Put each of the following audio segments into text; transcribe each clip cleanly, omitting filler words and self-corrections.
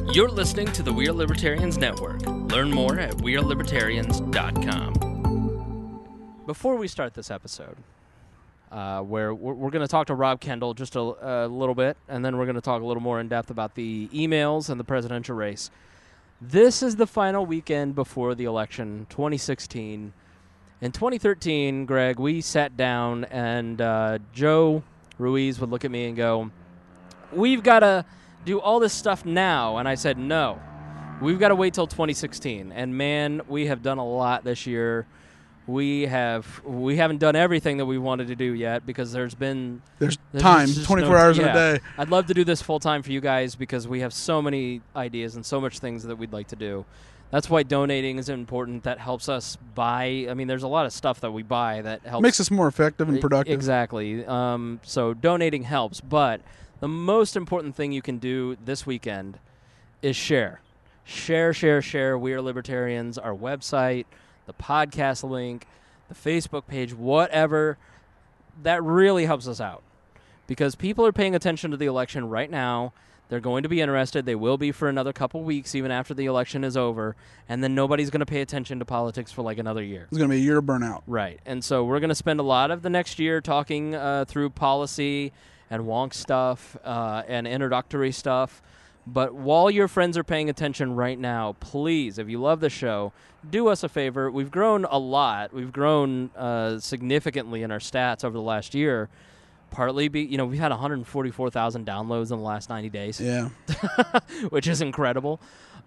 You're listening to the We Are Libertarians Network. Learn more at wearelibertarians.com. Before we start this episode, where we're going to talk to Rob Kendall just a little bit, and then we're going to talk a little more in depth about the emails and the presidential race. This is the final weekend before the election, 2016. In 2013, Greg, we sat down, and Joe Ruiz would look at me and go, "We've got to do all this stuff now." And I said, "No, we've got to wait till 2016. And man, we have done a lot this year. We haven't done everything that we wanted to do yet because there's time, 24 hours in a day. I'd love to do this full time for you guys because we have so many ideas and so much things that we'd like to do. That's why donating is important. That helps us buy. I mean, there's a lot of stuff that we buy that helps. Makes us more effective and productive. Exactly. So donating helps, but the most important thing you can do this weekend is share. Share. We Are Libertarians, our website, the podcast link, the Facebook page, whatever. That really helps us out because people are paying attention to the election right now. They're going to be interested. They will be for another couple weeks, even after the election is over. And then nobody's going to pay attention to politics for like another year. It's going to be a year of burnout. Right. And so we're going to spend a lot of the next year talking through policy and wonk stuff and introductory stuff. But while your friends are paying attention right now, please, if you love the show, do us a favor. We've grown a lot. We've grown significantly in our stats over the last year. Partly, we've had 144,000 downloads in the last 90 days. Yeah. Which is incredible.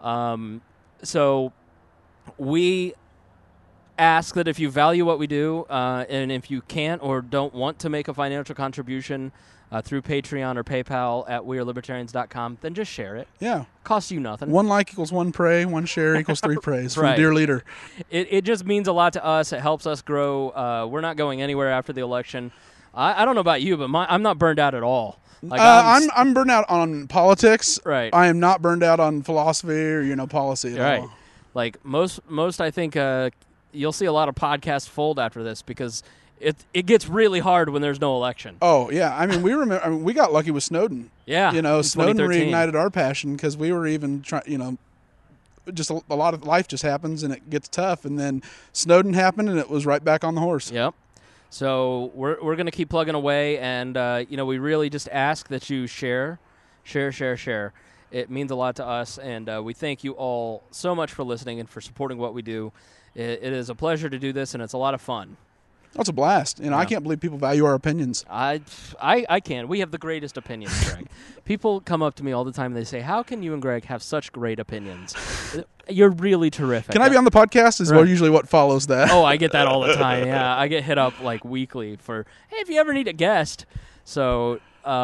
So we ask that if you value what we do, and if you can't or don't want to make a financial contribution through Patreon or PayPal at wearelibertarians.com, then just share it. Yeah. Costs you nothing. 1 like equals 1 pray, 1 share equals 3 praise from Right. Dear Leader. It just means a lot to us. It helps us grow. We're not going anywhere after the election. I don't know about you, but I'm not burned out at all. Like I'm burned out on politics. Right. I am not burned out on philosophy or policy at all. Like most I think you'll see a lot of podcasts fold after this because it gets really hard when there's no election. Oh yeah, I mean we got lucky with Snowden. Yeah, Snowden reignited our passion because we were even trying. Just a lot of life just happens and it gets tough, and then Snowden happened and it was right back on the horse. Yep. So we're going to keep plugging away, and we really just ask that you share. It means a lot to us, and we thank you all so much for listening and for supporting what we do. It is a pleasure to do this, and it's a lot of fun. That's a blast. I can't believe people value our opinions. I can. We have the greatest opinions, Greg. People come up to me all the time and they say, "How can you and Greg have such great opinions? You're really terrific." Can I be on the podcast? Is usually what follows that. Oh, I get that all the time. Yeah, I get hit up like weekly for, "Hey, if you ever need a guest." So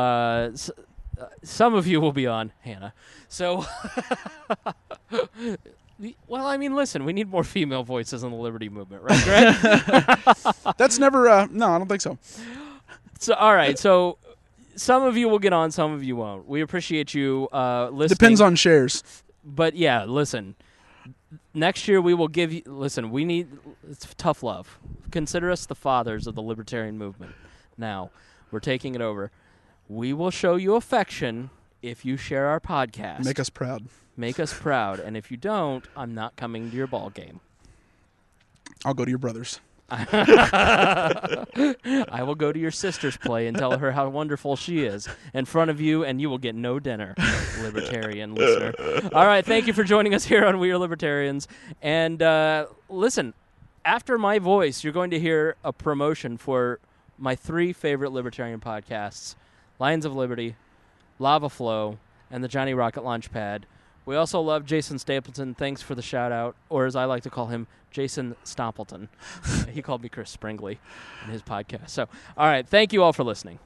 some of you will be on, Hannah. So, well, I mean, listen, we need more female voices in the liberty movement, right, Greg? That's never, no, I don't think so. So, all right, so some of you will get on, some of you won't. We appreciate you listening. Depends on shares. But, yeah, listen, next year we will give you, it's tough love. Consider us the fathers of the libertarian movement. Now, we're taking it over. We will show you affection if you share our podcast. Make us proud. Make us proud. And if you don't, I'm not coming to your ball game. I'll go to your brother's. I will go to your sister's play and tell her how wonderful she is in front of you, and you will get no dinner, libertarian listener. All right, thank you for joining us here on We Are Libertarians. And listen, after my voice, you're going to hear a promotion for my 3 favorite libertarian podcasts, Lions of Liberty, Lava Flow, and the Johnny Rocket Launchpad. We also love Jason Stapleton. Thanks for the shout-out, or as I like to call him, Jason Stompleton. He called me Chris Springley in his podcast. So, all right, thank you all for listening.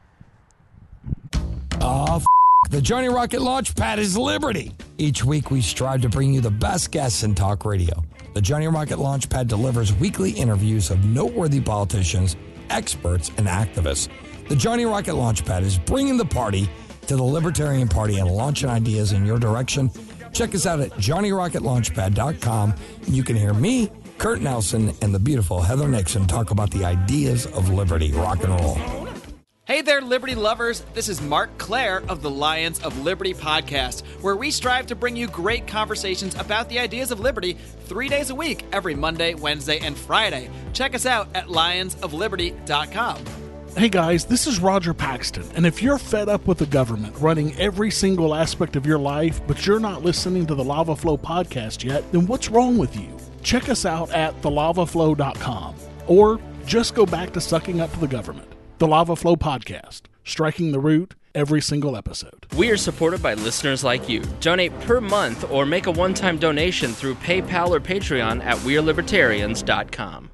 The Johnny Rocket Launchpad is liberty. Each week, we strive to bring you the best guests in talk radio. The Johnny Rocket Launchpad delivers weekly interviews of noteworthy politicians, experts, and activists. The Johnny Rocket Launchpad is bringing the party to the Libertarian Party and launching ideas in your direction. Check us out at JohnnyRocketLaunchpad.com, and you can hear me, Kurt Nelson, and the beautiful Heather Nixon talk about the ideas of liberty, rock and roll. Hey, Hey there, Liberty lovers. This is Mark Claire of the Lions of Liberty podcast, where we strive to bring you great conversations about the ideas of liberty 3 days a week, every Monday, Wednesday, and Friday. Check us out at lionsofliberty.com. Hey guys, this is Roger Paxton, and if you're fed up with the government running every single aspect of your life, but you're not listening to the Lava Flow podcast yet, then what's wrong with you? Check us out at thelavaflow.com, or just go back to sucking up to the government. The Lava Flow podcast, striking the root every single episode. We are supported by listeners like you. Donate per month or make a one-time donation through PayPal or Patreon at wearelibertarians.com.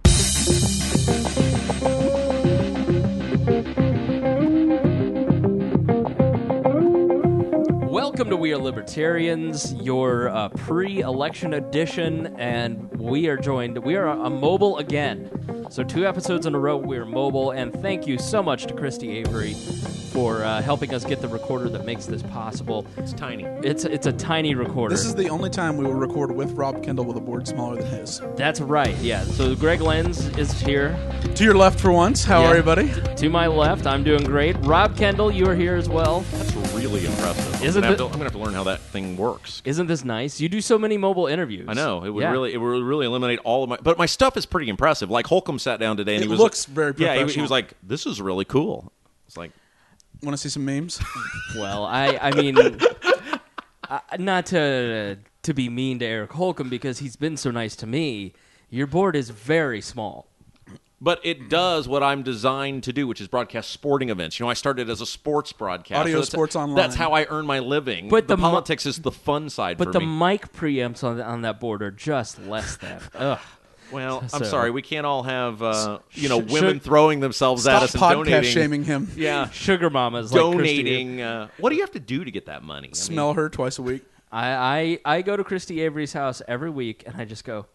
Welcome to We Are Libertarians, your pre-election edition, and we are a mobile again. So 2 episodes in a row, we are mobile, and thank you so much to Christy Avery for helping us get the recorder that makes this possible. It's tiny. It's a tiny recorder. This is the only time we will record with Rob Kendall with a board smaller than his. That's right, yeah. So Greg Lenz is here. To your left for once. How are you, buddy? To my left, I'm doing great. Rob Kendall, you are here as well. That's really impressive. I'm going to have to learn how that thing works. Isn't this nice? You do so many mobile interviews. I know. It would really eliminate all of my... But my stuff is pretty impressive. Like, Holcomb sat down today and It he was... looks very Yeah, professional. he was like, this is really cool. It's like... Want to see some memes? Well, I mean, not to be mean to Eric Holcomb because he's been so nice to me, your board is very small. But it does what I'm designed to do, which is broadcast sporting events. You know, I started as a sports broadcaster. Audio sports online. That's how I earn my living. But the the politics is the fun side for But the me. mic preamps on that board are just less than. Ugh. Well, I'm So- sorry. We can't all have, women throwing themselves at Stop us and podcast donating. shaming him. Yeah. Sugar mamas like Christy. Donating. What do you have to do to get that money? I Smell her twice a week. I go to Christy Avery's house every week and I just go,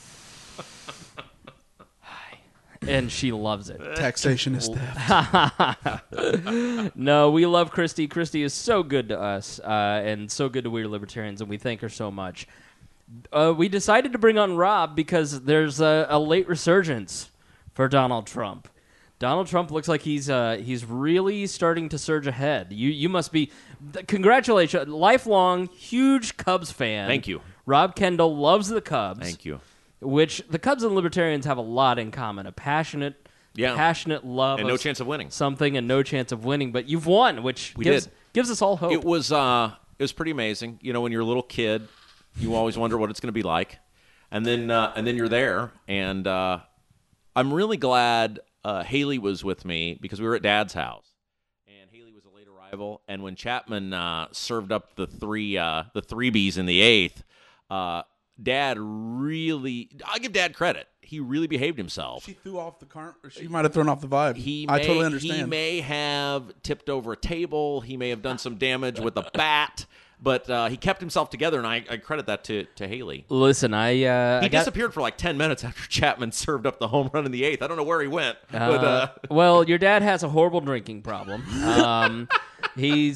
hi. And she loves it. Taxation is theft. No, we love Christy. Christy is so good to us and so good to We Are Libertarians, and we thank her so much. We decided to bring on Rob because there's a late resurgence for Donald Trump. Donald Trump looks like he's really starting to surge ahead. You must be congratulations, lifelong huge Cubs fan. Thank you. Rob Kendall loves the Cubs. Thank you. Which the Cubs and Libertarians have a lot in common: a passionate love And of no chance of winning. something and no chance of winning. But you've won, which We gives did. us all hope. It was pretty amazing. You know, when you're a little kid, you always wonder what it's going to be like, and then you're there. And I'm really glad Haley was with me because we were at Dad's house, and Haley was a late arrival. And when Chapman served up the threebies in the eighth, Dad really, I give Dad credit. He really behaved himself. She threw off the car. She might have thrown off the vibe. I totally understand. He may have tipped over a table. He may have done some damage with a bat. But he kept himself together, and I credit that to Haley. Listen, He disappeared for like 10 minutes after Chapman served up the home run in the eighth. I don't know where he went. Well, your dad has a horrible drinking problem. Your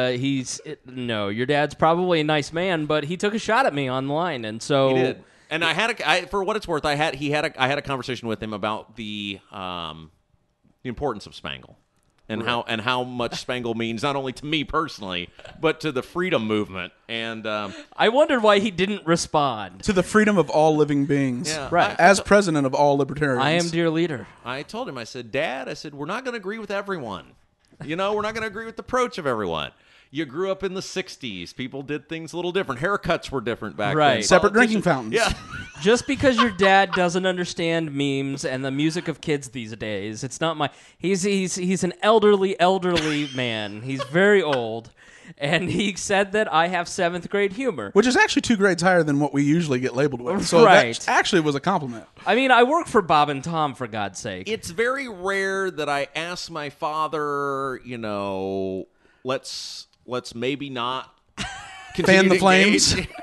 dad's probably a nice man, but he took a shot at me online, and so He did. And for what it's worth, I had a conversation with him about the importance of Spangle. And how much Spangle means not only to me personally, but to the freedom movement. And I wondered why he didn't respond. To the freedom of all living beings. Yeah. Right. As president of all libertarians. I am dear leader. I told him, I said, Dad, we're not going to agree with everyone. You know, we're not going to agree with the approach of everyone. You grew up in the 60s. People did things a little different. Haircuts were different back Right. then. Separate drinking fountains. Yeah. Just because your dad doesn't understand memes and the music of kids these days, it's not my. He's an elderly man. He's very old, and he said that I have 7th grade humor. Which is actually 2 grades higher than what we usually get labeled with. So Right. that actually was a compliment. I mean, I work for Bob and Tom, for God's sake. It's very rare that I ask my father, you know, let's maybe not Fan the to flames. engage.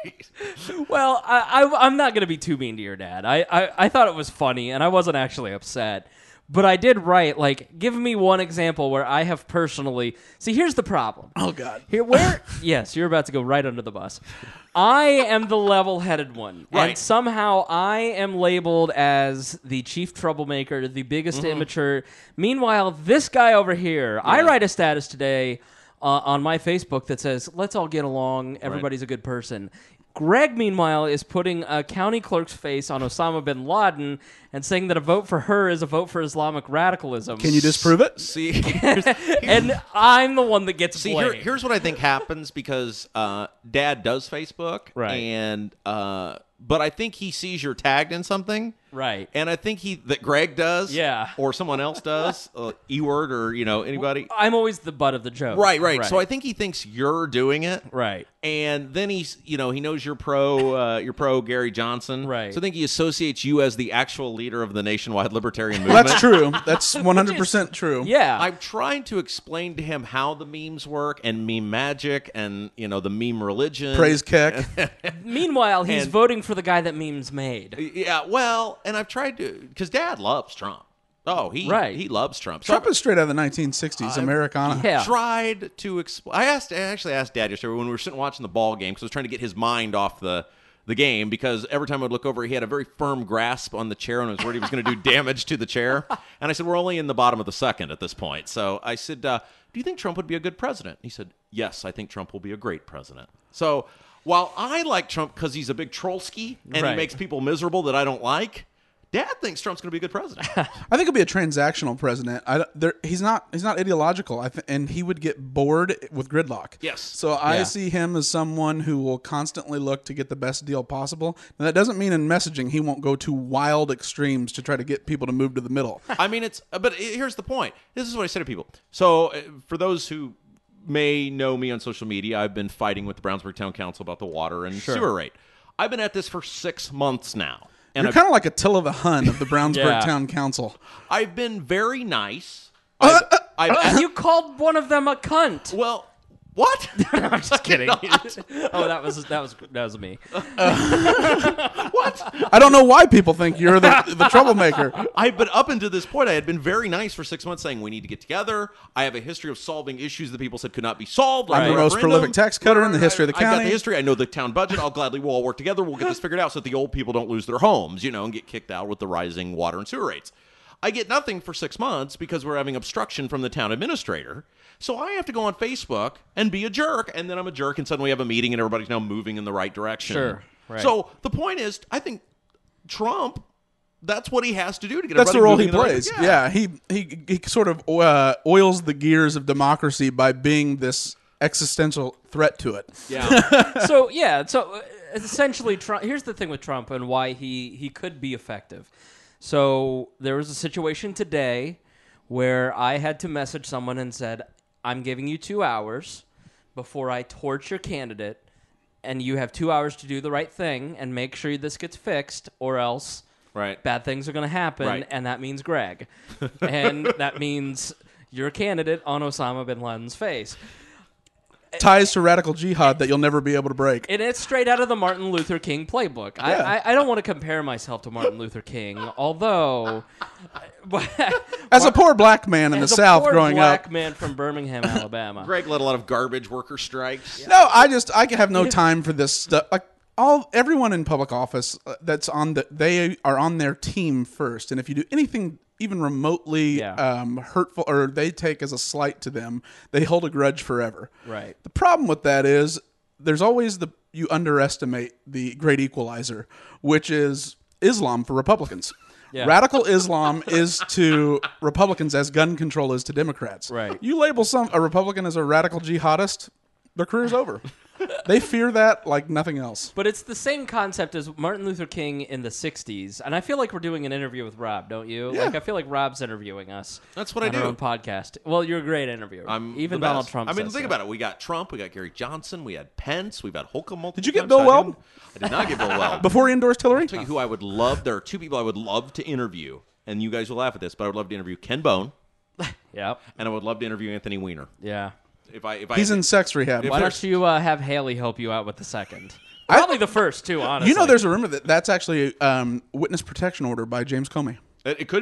Well, I'm not going to be too mean to your dad. I thought it was funny, and I wasn't actually upset. But I did write, like, give me one example where I have personally... See, here's the problem. Oh, God. Yes, you're about to go right under the bus. I am the level-headed one. Right. And somehow I am labeled as the chief troublemaker, the biggest immature. Meanwhile, this guy over here, I write a status today on my Facebook that says, let's all get along, everybody's a good person. Greg, meanwhile, is putting a county clerk's face on Osama bin Laden and saying that a vote for her is a vote for Islamic radicalism. Can you disprove it? See, And I'm the one that gets blamed. here's what I think happens because Dad does Facebook, Right. And but I think he sees you're tagged in something, Right. and I think that Greg does, Yeah. or someone else does, E-word or anybody. I'm always the butt of the joke. Right. So I think he thinks you're doing it, Right. and then he knows you're pro Gary Johnson, Right. So I think he associates you as the actual leader of the nationwide libertarian movement. That's true. That's 100% true. Yeah. I'm trying to explain to him how the memes work and meme magic and the meme religion. Praise Keck. Meanwhile, he's And- voting for the guy that memes made. Yeah, well, and I've tried to because Dad loves Trump. Oh, he loves Trump. So Trump is straight out of the 1960s, Americana. Yeah. tried to explain. I actually asked Dad yesterday when we were sitting watching the ball game because I was trying to get his mind off the game because every time I'd look over, he had a very firm grasp on the chair and I was worried he was going to do damage to the chair. And I said, we're only in the bottom of the second at this point. So I said, do you think Trump would be a good president? He said, yes, I think Trump will be a great president. So while I like Trump because he's a big trollski and Right. he makes people miserable that I don't like, Dad thinks Trump's going to be a good president. I think he'll be a transactional president. He's not ideological, and he would get bored with gridlock. Yes. So I Yeah. see him as someone who will constantly look to get the best deal possible. And that doesn't mean in messaging he won't go to wild extremes to try to get people to move to the middle. I mean, here's the point. This is what I say to people. So for those who may know me on social media, I've been fighting with the Brownsburg Town Council about the water and sewer rate. I've been at this for 6 months now. And You're kind of like Attila the Hun of the Brownsburg Yeah. Town Council. I've been very nice. You called one of them a cunt. Well, what? I'm just kidding. Oh, that was me. I don't know why people think you're the troublemaker. But up until this point, I had been very nice for 6 months, saying we need to get together. I have a history of solving issues that people said could not be solved. Like I'm the the most referendum. prolific tax cutter in the history of the I got county. the history. I know the town budget. I'll gladly we'll all work together. We'll get this figured out so that the old people don't lose their homes, and get kicked out with the rising water and sewer rates. I get nothing for 6 months because we're having obstruction from the town administrator. So I have to go on Facebook and be a jerk, and then I'm a jerk, and suddenly we have a meeting, and everybody's now moving in the right direction. Sure, right. So the point is, I think Trump, that's what he has to do to get That's the everybody role he moving in the plays. right- Yeah, he sort of oils the gears of democracy by being this existential threat to it. Yeah. So essentially, Trump. Here's the thing with Trump and why he could be effective. So there was a situation today where I had to message someone and said, I'm giving you 2 hours before I torch your candidate, and you have 2 hours to do the right thing and make sure this gets fixed, or else Right. bad things are going to happen, Right. and that means Greg. And that means your candidate on Osama bin Laden's face. Ties to radical jihad that you'll never be able to break. And it's straight out of the Martin Luther King playbook. Yeah. I don't want to compare myself to Martin Luther King, although... As a poor black man in the as a South poor growing black up. man from Birmingham, Alabama. Greg led a lot of garbage worker strikes. No, I have no time for this stuff. Like everyone in public office they are on their team first, and if you do anything even remotely hurtful or they take as a slight to them, they hold a grudge forever. Right. The problem with that is there's always you underestimate the great equalizer, which is Islam for Republicans. Yeah. Radical Islam is to Republicans as gun control is to Democrats. Right. You label a Republican as a radical jihadist, their career's over. They fear that like nothing else. But it's the same concept as Martin Luther King in the 60s. And I feel like we're doing an interview with Rob, don't you? Yeah. Like, I feel like Rob's interviewing us. That's what I on our do. own podcast. Well, you're a great interviewer. I'm Even the Donald best. Trump I mean, says think so. about it. We got Trump, we got Gary Johnson, we had Pence, we've had Holcomb multiple Did you get times. Bill Weld? I did not get Bill Weld. Before he endorsed Hillary? I'll tell you who I would love. There are two people I would love to interview, and you guys will laugh at this, but I would love to interview Ken Bone, Yep. and I would love to interview Anthony Weiner. Yeah. If I He's in sex rehab. Why don't you have Haley help you out with the second? Probably the first, too, honestly. You know, there's a rumor that's actually a witness protection order by James Comey. It could be.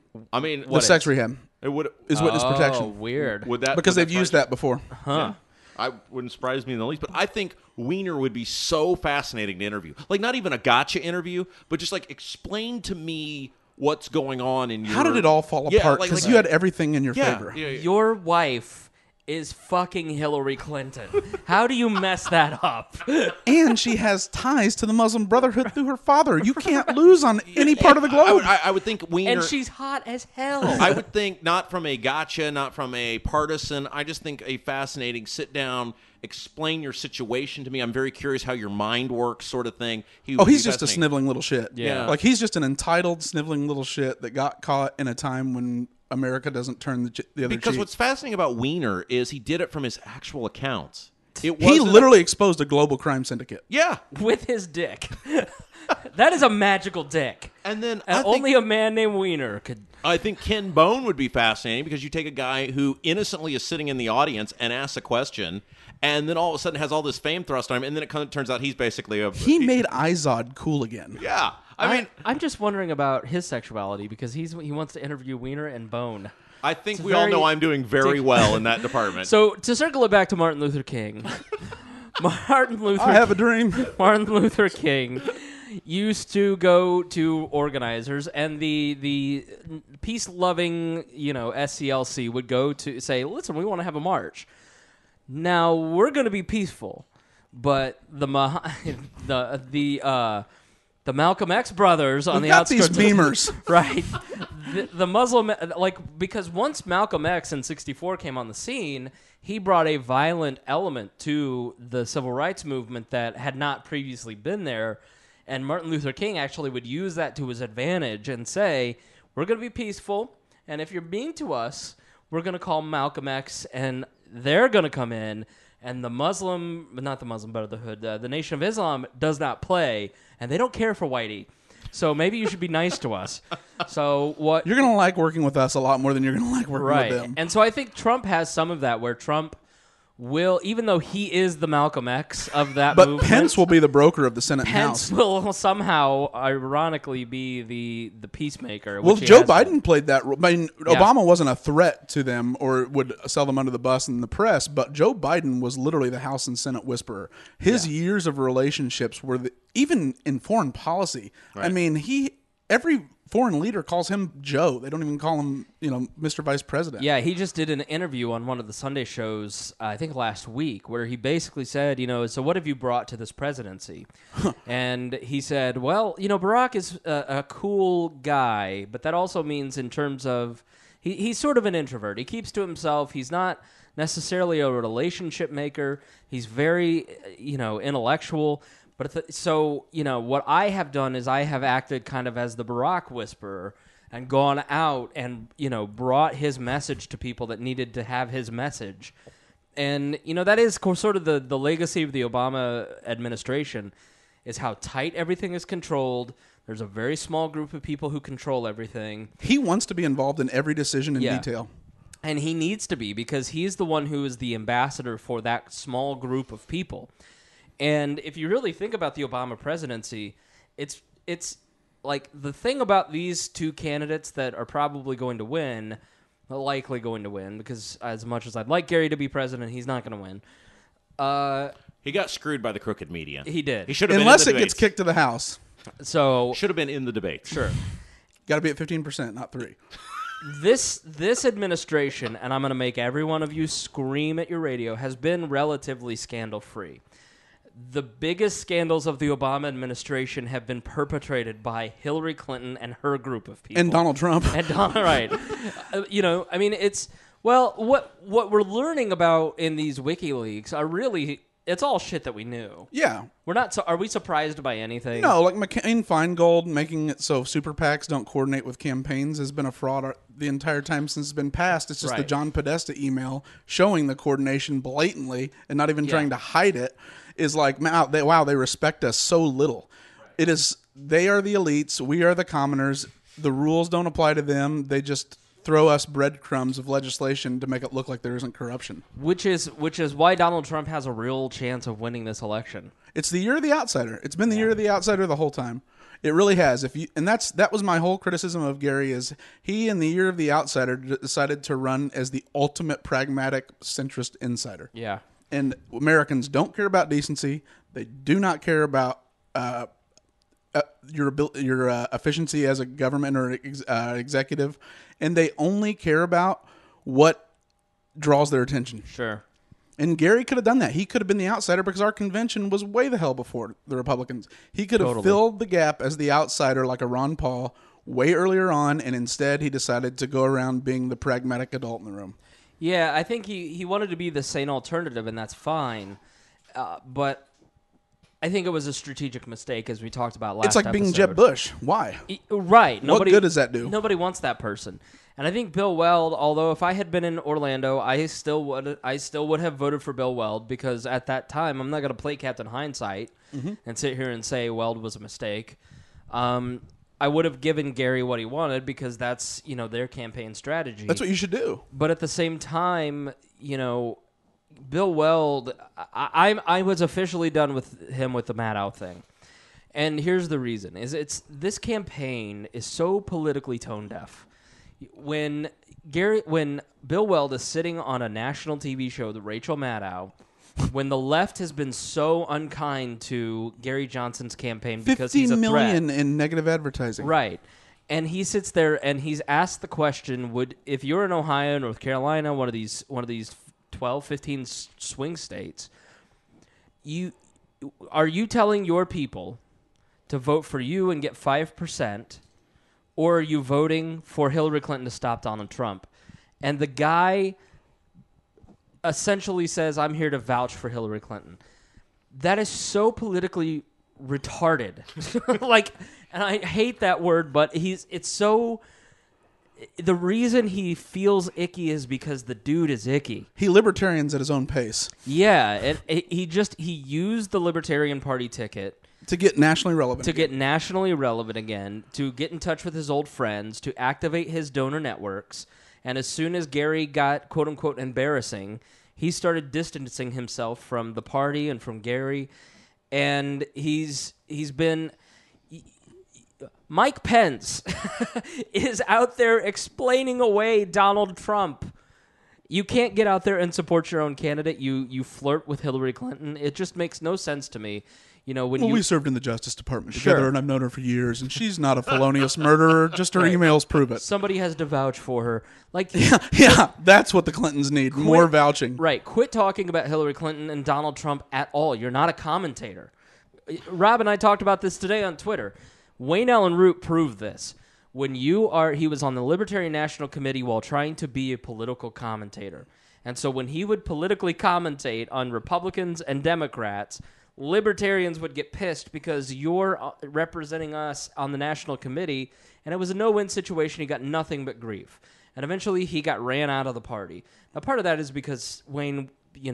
I mean, The sex rehab it would is witness protection. Weird. would that Because would they've used that before. Huh. I wouldn't surprise me in the least, but I think Wiener would be so fascinating to interview. Like, not even a gotcha interview, but just like explain to me what's going on in your. How did it all fall apart? Because you had everything in your favor. Yeah. Your wife is fucking Hillary Clinton. How do you mess that up? And she has ties to the Muslim Brotherhood through her father. You can't lose on any part of the globe. I would think Wiener. And she's hot as hell. I would think not from a gotcha, not from a partisan. I just think a fascinating sit down, explain your situation to me. I'm very curious how your mind works, sort of thing. He's just a sniveling little shit. Yeah. Like, he's just an entitled, sniveling little shit that got caught in a time when America doesn't turn the other cheek. Because what's fascinating about Wiener is he did it from his actual accounts. He literally exposed a global crime syndicate. Yeah. With his dick. That is a magical dick. And then only a man named Wiener could. I think Ken Bone would be fascinating because you take a guy who innocently is sitting in the audience and asks a question, and then all of a sudden has all this fame thrust on him, and then it kind of turns out he's basically He made Izod cool again. Yeah. I mean, I'm just wondering about his sexuality because he wants to interview Wiener and Bone. I think we all know I'm doing very well in that department. So to circle it back to Martin Luther King, I have a dream. Martin Luther King used to go to organizers, and the peace-loving, SCLC would go to say, "Listen, we want to have a march. Now we're going to be peaceful, but the Malcolm X brothers on the outskirts, these beamers, right? The Muslim, because once Malcolm X in '64 came on the scene, he brought a violent element to the civil rights movement that had not previously been there. And Martin Luther King actually would use that to his advantage and say, we're going to be peaceful, and if you're mean to us, we're going to call Malcolm X, and they're going to come in, and the Nation of Islam does not play, and they don't care for Whitey. So maybe you should be nice to us. So what you're going to like working with us a lot more than you're going to like working with them. And so I think Trump has some of that, where Trump will, even though he is the Malcolm X of that movement, Pence will be the broker of the Senate and Pence House. will somehow, ironically, be the peacemaker. Well, Joe Biden played that role. I mean, Yeah. Obama wasn't a threat to them or would sell them under the bus in the press, but Joe Biden was literally the House and Senate whisperer. His years of relationships were even in foreign policy. Right. I mean, every foreign leader calls him Joe. They don't even call him, Mr. Vice President. Yeah, he just did an interview on one of the Sunday shows, I think last week, where he basically said, so what have you brought to this presidency? And he said, well, Barack is a cool guy, but that also means in terms of, he's sort of an introvert. He keeps to himself. He's not necessarily a relationship maker. He's very, intellectual. But what I have done is I have acted kind of as the Barack whisperer and gone out and, brought his message to people that needed to have his message. And, that is sort of the legacy of the Obama administration, is how tight everything is controlled. There's a very small group of people who control everything. He wants to be involved in every decision in detail. And he needs to be, because he's the one who is the ambassador for that small group of people. And if you really think about the Obama presidency, it's like the thing about these two candidates that are probably going to win, likely going to win, because as much as I'd like Gary to be president, he's not going to win. he got screwed by the crooked media. He did. He should have been Unless in the it gets kicked to the House. So should have been in the debate. Sure. Got to be at 15%, not 3%. This administration, and I'm going to make every one of you scream at your radio, has been relatively scandal-free. The biggest scandals of the Obama administration have been perpetrated by Hillary Clinton and her group of people. And Donald Trump. And Donald, right. What we're learning about in these WikiLeaks are really, it's all shit that we knew. Yeah. Are we surprised by anything? No, like McCain-Feingold making it so super PACs don't coordinate with campaigns has been a fraud the entire time since it's been passed. It's just the John Podesta email showing the coordination blatantly and not even trying to hide it is like, wow, they respect us so little. It is, they are the elites, we are the commoners. The rules don't apply to them. They just throw us breadcrumbs of legislation to make it look like there isn't corruption. Which is why Donald Trump has a real chance of winning this election. It's the year of the outsider. It's been the year of the outsider the whole time. It really has. That was my whole criticism of Gary is he in the year of the outsider decided to run as the ultimate pragmatic centrist insider. Yeah. And Americans don't care about decency. They do not care about your efficiency as a government or executive, and they only care about what draws their attention. Sure. And Gary could have done that. He could have been the outsider because our convention was way the hell before the Republicans. He could have filled the gap as the outsider like a Ron Paul way earlier on, and instead he decided to go around being the pragmatic adult in the room. Yeah, I think he wanted to be the sane alternative, and that's fine. But I think it was a strategic mistake, as we talked about last episode. It's like being Jeb Bush. Why? Right. What good does that do? Nobody wants that person. And I think Bill Weld, although if I had been in Orlando, I still would have voted for Bill Weld, because at that time, I'm not going to play Captain Hindsight and sit here and say Weld was a mistake. I would have given Gary what he wanted, because that's, their campaign strategy. That's what you should do. But at the same time, Bill Weld, I was officially done with him with the Maddow thing. And here's the reason: this campaign is so politically tone deaf. When Bill Weld is sitting on a national TV show, the Rachel Maddow, when the left has been so unkind to Gary Johnson's campaign because he's a threat. $50 million in negative advertising. Right. And he sits there and he's asked the question, if you're in Ohio, North Carolina, one of these 12, 15 swing states, are you telling your people to vote for you and get 5%, or are you voting for Hillary Clinton to stop Donald Trump? And the guy essentially says, I'm here to vouch for Hillary Clinton. That is so politically retarded. And I hate that word, but it's so... The reason he feels icky is because the dude is icky. He libertarians at his own pace. Yeah, and he used the Libertarian Party ticket to get nationally relevant. To get nationally relevant again, to get in touch with his old friends, to activate his donor networks, and as soon as Gary got quote unquote embarrassing, he started distancing himself from the party and from Gary, and he's been. Mike Pence is out there explaining away Donald Trump. You can't get out there and support your own candidate. You flirt with Hillary Clinton. It just makes no sense to me. We served in the Justice Department together, and I've known her for years, and she's not a felonious murderer. Just her emails prove it. Somebody has to vouch for her. Yeah, that's what the Clintons need. More vouching. Right. Quit talking about Hillary Clinton and Donald Trump at all. You're not a commentator. Rob and I talked about this today on Twitter. Wayne Allen Root proved this. He was on the Libertarian National Committee while trying to be a political commentator. And so when he would politically commentate on Republicans and Democrats, Libertarians would get pissed because you're representing us on the National Committee, and it was a no-win situation. He got nothing but grief. And eventually he got ran out of the party. Now, part of that is because Wayne,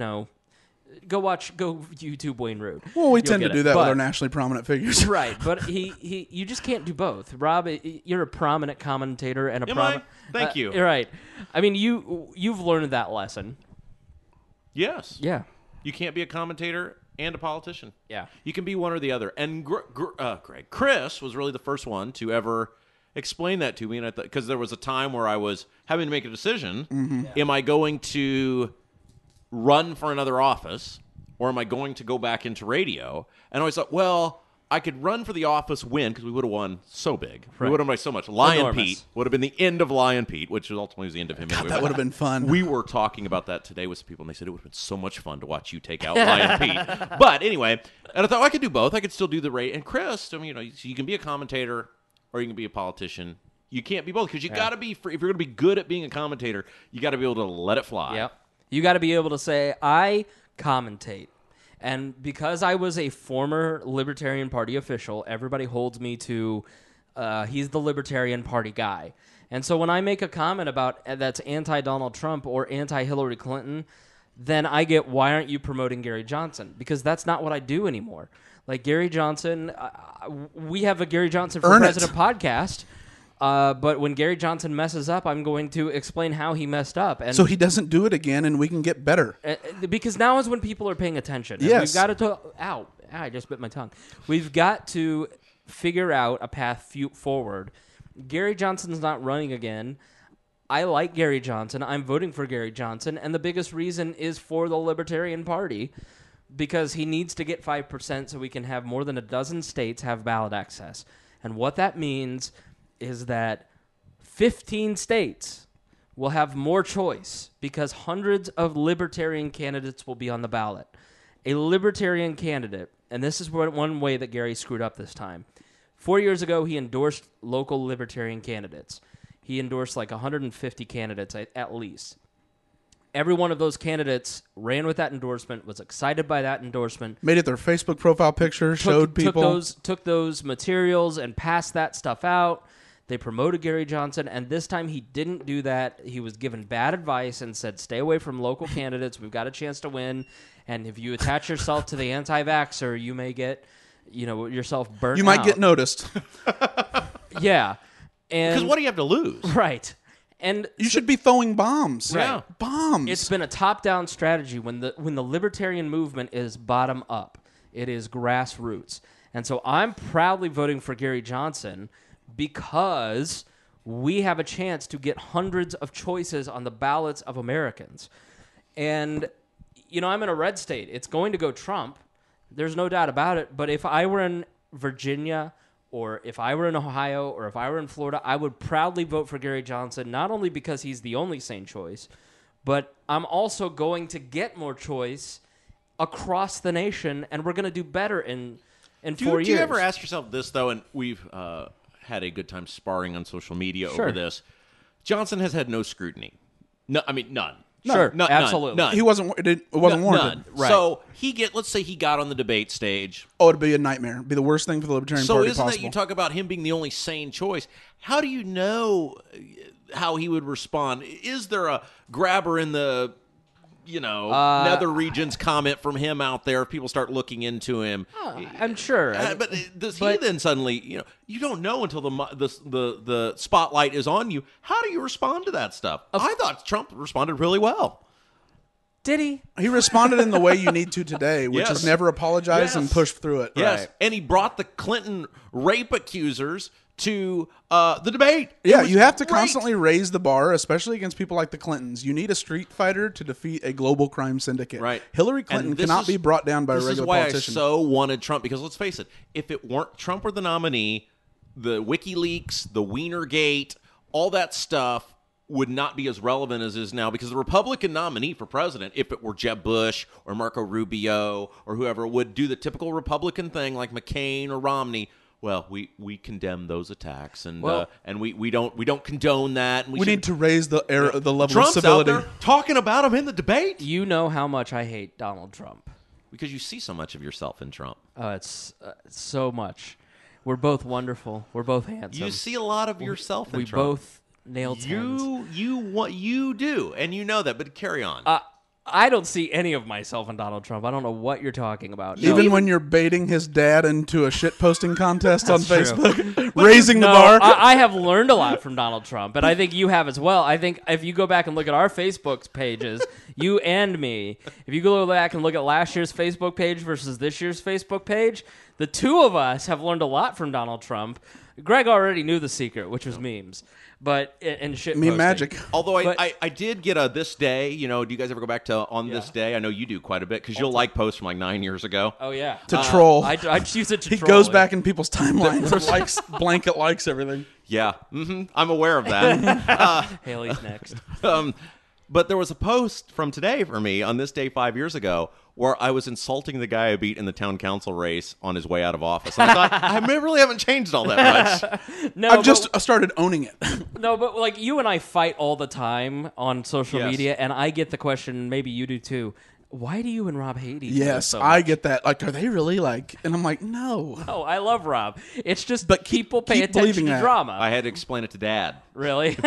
go YouTube Wayne Root. Well, we tend to do that with our nationally prominent figures. Right, but you just can't do both. Rob, you're a prominent commentator and a prominent... Thank you. Right. I mean, you've learned that lesson. Yes. Yeah. You can't be a commentator and a politician. Yeah. You can be one or the other. And Chris was really the first one to ever explain that to me, and because there was a time where I was having to make a decision. Mm-hmm. Yeah. Am I going to run for another office, or am I going to go back into radio? And I always thought, well, I could run for the office, win, because we would have won so big. Right. We would have won so much. Lion Pete would have been the end of Lion Pete, which ultimately was the end of him. God, that would have been fun. We were talking about that today with some people, and they said it would have been so much fun to watch you take out Lion Pete. But anyway, and I thought, I could do both. I could still do the radio. And Chris, I mean, you can be a commentator or you can be a politician. You can't be both, because you got to be, if you're going to be good at being a commentator, you got to be able to let it fly. Yep. You got to be able to say, I commentate. And because I was a former Libertarian Party official, everybody holds me to he's the Libertarian Party guy. And so when I make a comment about that's anti-Donald Trump or anti-Hillary Clinton, then I get, why aren't you promoting Gary Johnson? Because that's not what I do anymore. Like Gary Johnson, we have a Gary Johnson for President podcast. But when Gary Johnson messes up, I'm going to explain how he messed up. And so he doesn't do it again, and we can get better. Because now is when people are paying attention. And yes. We've got to out. I just bit my tongue. We've got to figure out a path forward. Gary Johnson's not running again. I like Gary Johnson. I'm voting for Gary Johnson, and the biggest reason is for the Libertarian Party, because he needs to get 5% so we can have more than a dozen states have ballot access. And what that means is that 15 states will have more choice because hundreds of Libertarian candidates will be on the ballot. A Libertarian candidate, and this is one way that Gary screwed up this time. 4 years ago, he endorsed local Libertarian candidates. He endorsed like 150 candidates at least. Every one of those candidates ran with that endorsement, was excited by that endorsement. Made it their Facebook profile picture, showed people. Took those materials and passed that stuff out. They promoted Gary Johnson, and this time he didn't do that. He was given bad advice and said, stay away from local candidates. We've got a chance to win. And if you attach yourself to the anti-vaxxer, you may get yourself burnt out. You might get noticed. Yeah. Because what do you have to lose? Right. And you should be throwing bombs. Right. Yeah. Bombs. It's been a top-down strategy when the libertarian movement is bottom-up. It is grassroots. And so I'm proudly voting for Gary Johnson because we have a chance to get hundreds of choices on the ballots of Americans. And, I'm in a red state. It's going to go Trump. There's no doubt about it. But if I were in Virginia, or if I were in Ohio, or if I were in Florida, I would proudly vote for Gary Johnson, not only because he's the only sane choice, but I'm also going to get more choice across the nation, and we're going to do better in 4 years. Do you ever ask yourself this, though, and we've had a good time sparring on social media over this. Johnson has had no scrutiny. No, I mean, none. Sure, absolutely. None. He wasn't. It wasn't warranted. None. Right. So let's say he got on the debate stage. Oh, it'd be a nightmare. It'd be the worst thing for the Libertarian Party So isn't possible. that you talk about him being the only sane choice? How do you know how he would respond? Is there a grabber in the nether regions comment from him out there if people start looking into him? I'm sure. But does he then suddenly, you don't know until the spotlight is on you. How do you respond to that stuff? I thought Trump responded really well. Did he? He responded in the way you need to today, which is never apologize and push through it. Yes, Right. and he brought the Clinton rape accusers to the debate. Yeah, you have to constantly raise the bar, especially against people like the Clintons. You need a street fighter to defeat a global crime syndicate. Right. Hillary Clinton cannot be brought down by a regular politician. This is why I so wanted Trump, because let's face it, if it weren't Trump were the nominee, the WikiLeaks, the Wienergate, all that stuff would not be as relevant as it is now, because the Republican nominee for president, if it were Jeb Bush or Marco Rubio or whoever, would do the typical Republican thing like McCain or Romney. Well, we condemn those attacks, and we don't condone that. And we need to raise the level Trump's of civility. out there talking about him in the debate. You know how much I hate Donald Trump. Because you see so much of yourself in Trump. It's so much. We're both wonderful. We're both handsome. You see a lot of yourself in we Trump. We both nail tens. You do, and you know that. But carry on. I don't see any of myself in Donald Trump. I don't know what you're talking about. Even when you're baiting his dad into a shit posting contest on Facebook, raising the bar. I have learned a lot from Donald Trump, and I think you have as well. I think if you go back and look at our Facebook pages, you and me, if you go back and look at last year's Facebook page versus this year's Facebook page, the two of us have learned a lot from Donald Trump. Greg already knew the secret, which was memes. But and shit meme magic. Although I did get a this day. Do you guys ever go back to on this day? I know you do quite a bit because you'll like posts from like 9 years ago. Oh yeah, to troll. I use it to he troll. He goes back in people's timelines and likes blanket likes everything. Yeah, I'm aware of that. Haley's next. But there was a post from today for me on this day 5 years ago where I was insulting the guy I beat in the town council race on his way out of office. And I thought, I really haven't changed all that much. No, I've just started owning it. No, but like you and I fight all the time on social media, and I get the question, maybe you do too, why do you and Rob hate each other so much? I get that. Like, are they really like... And I'm like, no. No, I love Rob. It's just people keep pay attention to that. drama. I had to explain it to Dad. Really?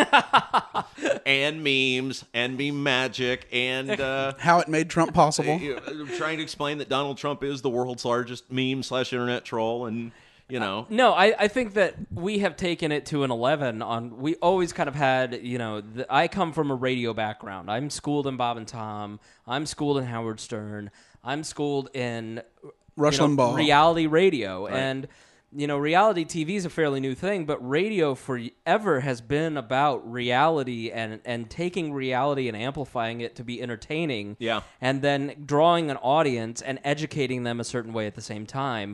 And memes, and meme magic, and... how it made Trump possible. Trying to explain that Donald Trump is the world's largest meme/internet troll, and... No, I think that we have taken it to an 11 on. We always kind of had, I come from a radio background. I'm schooled in Bob and Tom. I'm schooled in Howard Stern. I'm schooled in Rush Limbaugh. reality radio. Right. And, reality TV is a fairly new thing, but radio forever has been about reality and taking reality and amplifying it to be entertaining. Yeah. And then drawing an audience and educating them a certain way at the same time.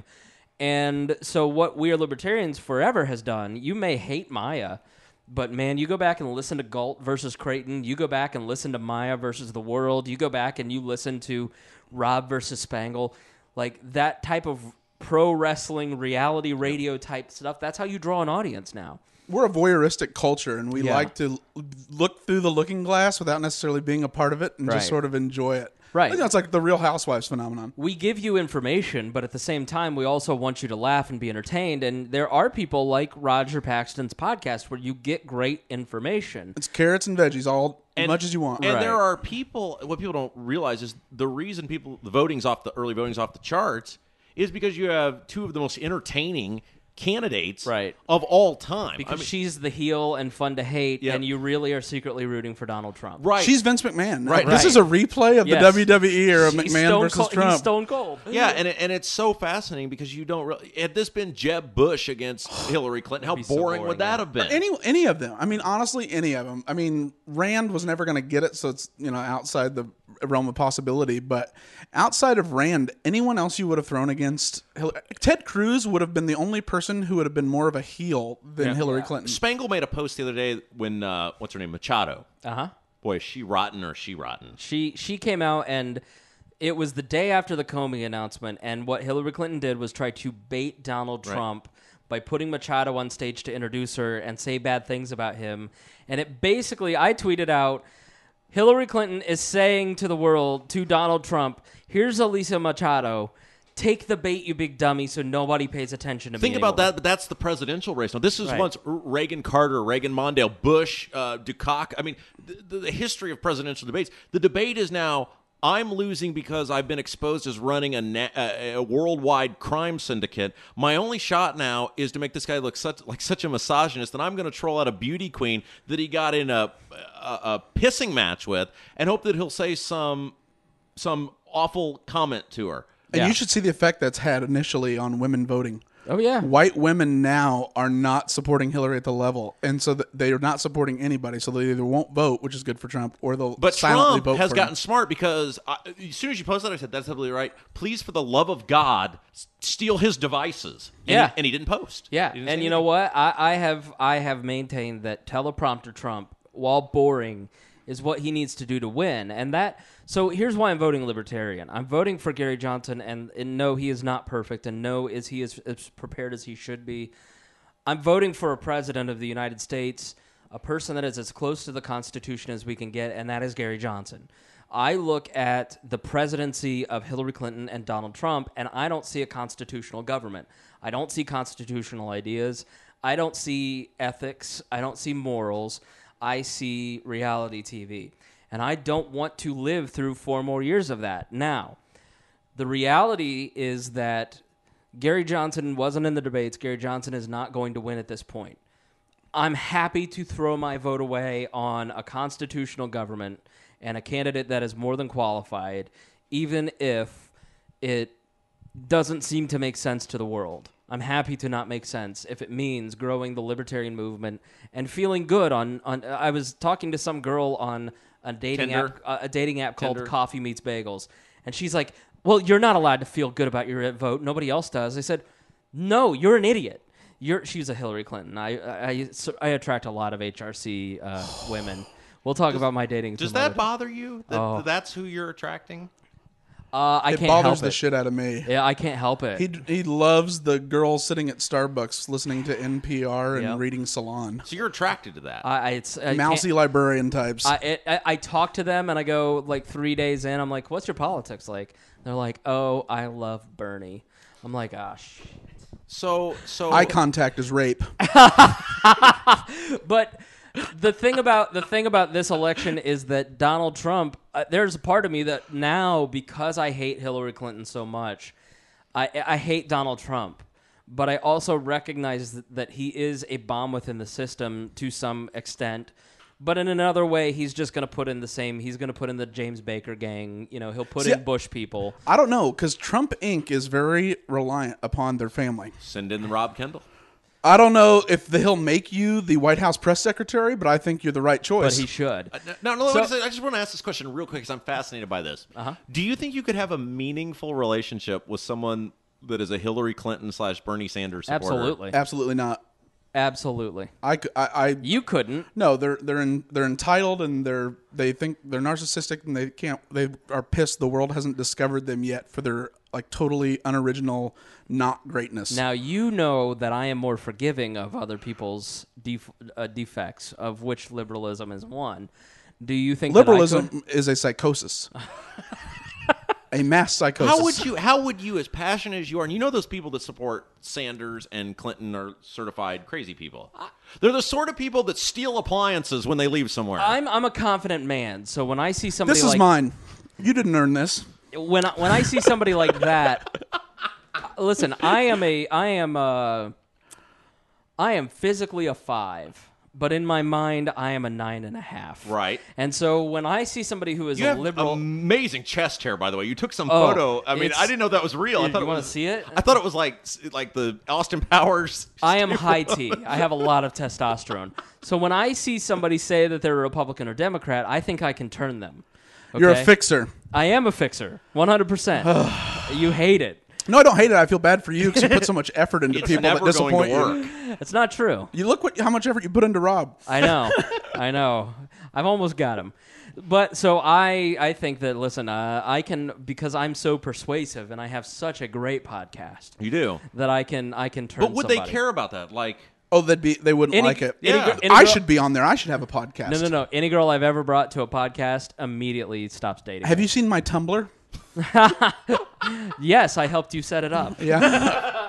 And so what We Are Libertarians forever has done, you may hate Maya, but man, you go back and listen to Galt versus Creighton, you go back and listen to Maya versus The World, you go back and you listen to Rob versus Spangle, like that type of pro wrestling reality radio type stuff, that's how you draw an audience now. We're a voyeuristic culture, and we like to look through the looking glass without necessarily being a part of it and just sort of enjoy it. Right. It's like the Real Housewives phenomenon. We give you information, but at the same time, we also want you to laugh and be entertained. And there are people like Roger Paxton's podcast where you get great information. It's carrots and veggies, as much as you want. And there are people, what people don't realize is the reason the early voting's off the charts is because you have two of the most entertaining candidates of all time. Because she's the heel and fun to hate, and you really are secretly rooting for Donald Trump. Right. She's Vince McMahon. Right. This is a replay of the WWE era of McMahon versus Trump. He's stone cold. Yeah, and it's so fascinating because you don't really... Had this been Jeb Bush against Hillary Clinton, how boring would that have been? Any of them. I mean, honestly, any of them. I mean, Rand was never going to get it, so it's outside the realm of possibility. But outside of Rand, anyone else you would have thrown against Hillary... Ted Cruz would have been the only person who would have been more of a heel than Hillary Clinton. Spangle made a post the other day when what's her name, Machado. Boy, is she rotten or is she rotten? She came out, and it was the day after the Comey announcement, and what Hillary Clinton did was try to bait Donald Trump by putting Machado on stage to introduce her and say bad things about him. And it basically, I tweeted out, Hillary Clinton is saying to the world, to Donald Trump, here's Alicia Machado. Take the bait, you big dummy, so nobody pays attention to me. Think about that, but that's the presidential race. Now, this is once Reagan Carter, Reagan Mondale, Bush, Dukakis. I mean, the history of presidential debates. The debate is now, I'm losing because I've been exposed as running a worldwide crime syndicate. My only shot now is to make this guy look like such a misogynist, and I'm going to troll out a beauty queen that he got in a pissing match with and hope that he'll say some awful comment to her. And you should see the effect that's had initially on women voting. Oh, yeah. White women now are not supporting Hillary at the level. And so they are not supporting anybody. So they either won't vote, which is good for Trump, or they'll silently vote for him. But Trump has gotten smart because as soon as you posted that, I said, that's absolutely right. Please, for the love of God, steal his devices. And he didn't post. Yeah. And you know what? I have maintained that teleprompter Trump, while boring, is what he needs to do to win. So here's why I'm voting Libertarian. I'm voting for Gary Johnson, and no, he is not perfect, and no, is he as prepared as he should be. I'm voting for a president of the United States, a person that is as close to the Constitution as we can get, and that is Gary Johnson. I look at the presidency of Hillary Clinton and Donald Trump, and I don't see a constitutional government. I don't see constitutional ideas. I don't see ethics. I don't see morals. I see reality TV. And I don't want to live through 4 more years of that. Now, the reality is that Gary Johnson wasn't in the debates. Gary Johnson is not going to win at this point. I'm happy to throw my vote away on a constitutional government and a candidate that is more than qualified, even if it doesn't seem to make sense to the world. I'm happy to not make sense if it means growing the libertarian movement and feeling good on I was talking to some girl on a dating app called Coffee Meets Bagels, and she's like, well, you're not allowed to feel good about your vote. Nobody else does. I said, no, you're an idiot. She's a Hillary Clinton. I attract a lot of HRC women. We'll talk about my dating. Does that bother you? That's who you're attracting? I can't help it. It bothers the shit out of me. Yeah, I can't help it. He loves the girl sitting at Starbucks listening to NPR and reading Salon. So you're attracted to that. Mousy librarian types. I talk to them and I go like 3 days in. I'm like, what's your politics like? They're like, oh, I love Bernie. I'm like, shit. So eye contact is rape. But the thing about this election is that Donald Trump, there's a part of me that now, because I hate Hillary Clinton so much, I hate Donald Trump. But I also recognize that he is a bomb within the system to some extent, But in another way, he's just going to put in he's going to put in the James Baker gang. He'll put in Bush people. I don't know, because Trump Inc. is very reliant upon their family. Send in the Rob Kendall. I don't know if he'll make you the White House press secretary, but I think you're the right choice. But he should. I just want to ask this question real quick because I'm fascinated by this. Do you think you could have a meaningful relationship with someone that is a Hillary Clinton / Bernie Sanders supporter? Absolutely. Absolutely not. Absolutely. You couldn't. No, they're entitled and they think they're narcissistic and they are pissed the world hasn't discovered them yet for their totally unoriginal not greatness. Now you know that I am more forgiving of other people's defects, of which liberalism is one. Do you think liberalism is a psychosis? A mass psychosis. How would you, as passionate as you are, and you know those people that support Sanders and Clinton are certified crazy people. They're the sort of people that steal appliances when they leave somewhere. I'm a confident man, so when I see somebody this is mine. You didn't earn this. When I see somebody like that, listen, I am physically a 5. But in my mind, I am a 9.5. Right. And so when I see somebody who is a liberal, amazing chest hair, by the way. You took some photo. I mean, I didn't know that was real. I thought you want to see it? I thought it was like the Austin Powers. I am high T. I have a lot of testosterone. So when I see somebody say that they're a Republican or Democrat, I think I can turn them. Okay? You're a fixer. I am a fixer, 100%. You hate it. No, I don't hate it. I feel bad for you because you put so much effort into people that disappoint you. It's not true. You look how much effort you put into Rob. I know. I've almost got him. But so I think that, listen, I can, because I'm so persuasive and I have such a great podcast. You do. That I can turn But would somebody. they care about that? They wouldn't like it. Yeah. I should be on there. I should have a podcast. No. Any girl I've ever brought to a podcast immediately stops dating. Have you seen my Tumblr? Yes, I helped you set it up. Yeah.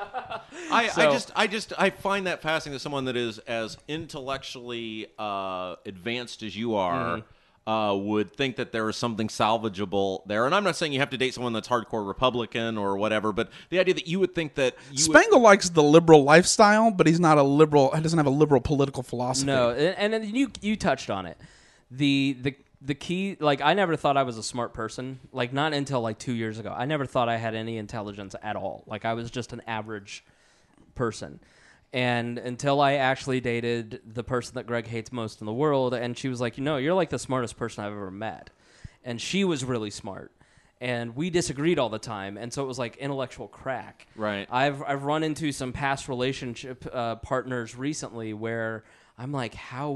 I find that fascinating that someone that is as intellectually advanced as you are would think that there is something salvageable there. And I'm not saying you have to date someone that's hardcore Republican or whatever, but the idea that you would think that Spangle likes the liberal lifestyle, but he's not a liberal. He doesn't have a liberal political philosophy. No, and you touched on it. The key, I never thought I was a smart person, not until 2 years ago. I never thought I had any intelligence at all. I was just an average person. And until I actually dated the person that Greg hates most in the world, and she was like, you're the smartest person I've ever met. And she was really smart. And we disagreed all the time, and so it was like intellectual crack. Right. I've run into some past relationship partners recently where I'm like,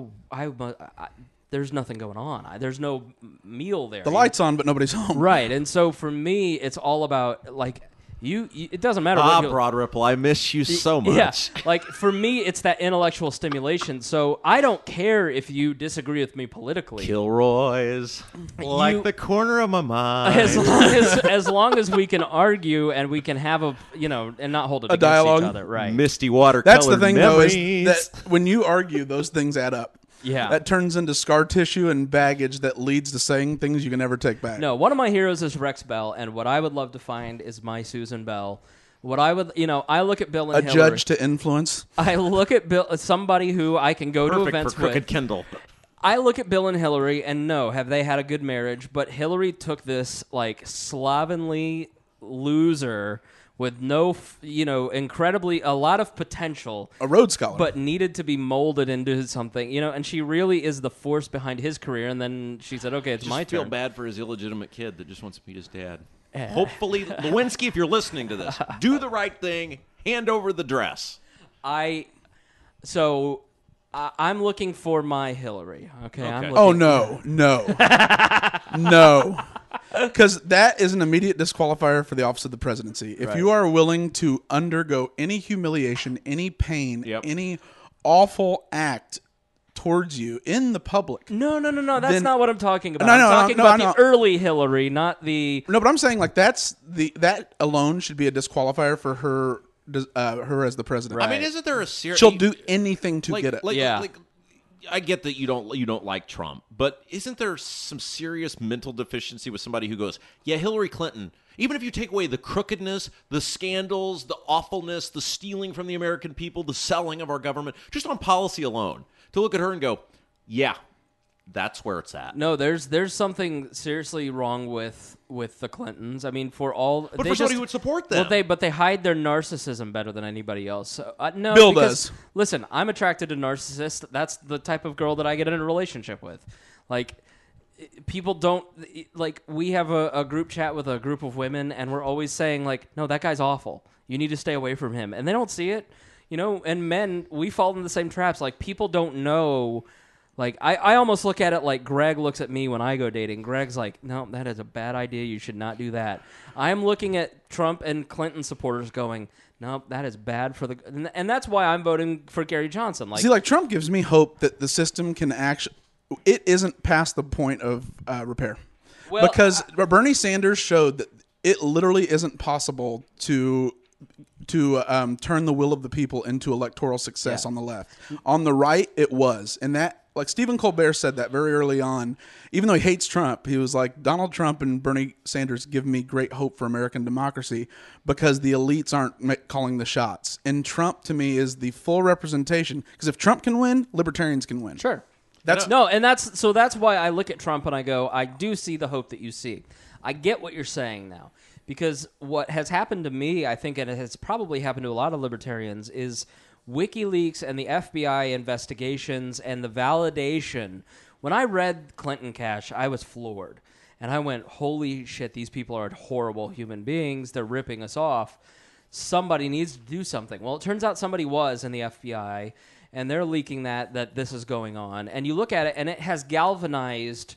there's nothing going on. There's no meal there. The light's on, but nobody's home. Right. And so for me, it's all about you it doesn't matter what Broad Ripple, I miss you so much. Yeah. For me, it's that intellectual stimulation. So I don't care if you disagree with me politically. Kilroy's the corner of my mind. As long as we can argue and we can have and not hold it against dialogue. each other. Right. Misty water. That's the thing, memories. though, is that when you argue, those things add up. Yeah. That turns into scar tissue and baggage that leads to saying things you can never take back. No, one of my heroes is Rex Bell, and what I would love to find is my Susan Bell. What I would, I look at Bill and a Hillary. Judge to influence. I look at Bill, somebody who I can go to events for Crooked with. Kendall. I look at Bill and Hillary, and no, have they had a good marriage? But Hillary took this slovenly loser with no, incredibly a lot of potential, a Rhodes Scholar, but needed to be molded into something, and she really is the force behind his career. And then she said, "Okay, it's my turn." I feel bad for his illegitimate kid that just wants to meet his dad. Hopefully, Lewinsky, if you're listening to this, do the right thing. Hand over the dress. I'm looking for my Hillary. Okay. Oh no. Because that is an immediate disqualifier for the office of the presidency. If you are willing to undergo any humiliation, any pain, any awful act towards you in the public. No. That's not what I'm talking about. No, I'm talking about the early Hillary, not the... No, but I'm saying that alone should be a disqualifier for her as the president. Right. I mean, isn't there a serious... She'll do anything to get it. I get that you don't like Trump, but isn't there some serious mental deficiency with somebody who goes, yeah, Hillary Clinton, even if you take away the crookedness, the scandals, the awfulness, the stealing from the American people, the selling of our government, just on policy alone, to look at her and go, yeah, that's where it's at. No, there's something seriously wrong with the Clintons. I mean, for somebody who would support them. Well, they hide their narcissism better than anybody else. So, no, Bill because, does. Listen, I'm attracted to narcissists. That's the type of girl that I get in a relationship with. Like, people don't like. We have a group chat with a group of women, and we're always saying like, "No, that guy's awful. You need to stay away from him." And they don't see it, And men, we fall into the same traps. Like, people don't know. Like, I almost look at it like Greg looks at me when I go dating. Greg's like, no, that is a bad idea. You should not do that. I'm looking at Trump and Clinton supporters going, no, that is bad for the... And that's why I'm voting for Gary Johnson. Like, see, like, Trump gives me hope that the system can actually... It isn't past the point of repair. Well, because Bernie Sanders showed that it literally isn't possible to turn the will of the people into electoral success on the left. On the right, it was. And that... Like Stephen Colbert said that very early on, even though he hates Trump, he was like, Donald Trump and Bernie Sanders give me great hope for American democracy because the elites aren't calling the shots. And Trump, to me, is the full representation. Because if Trump can win, libertarians can win. Sure. That's why I look at Trump and I go, I do see the hope that you see. I get what you're saying now. Because what has happened to me, I think, and it has probably happened to a lot of libertarians, is WikiLeaks and the FBI investigations and the validation. When I read Clinton Cash, I was floored. And I went, holy shit, these people are horrible human beings. They're ripping us off. Somebody needs to do something. Well, it turns out somebody was in the FBI, and they're leaking that this is going on. And you look at it, and it has galvanized...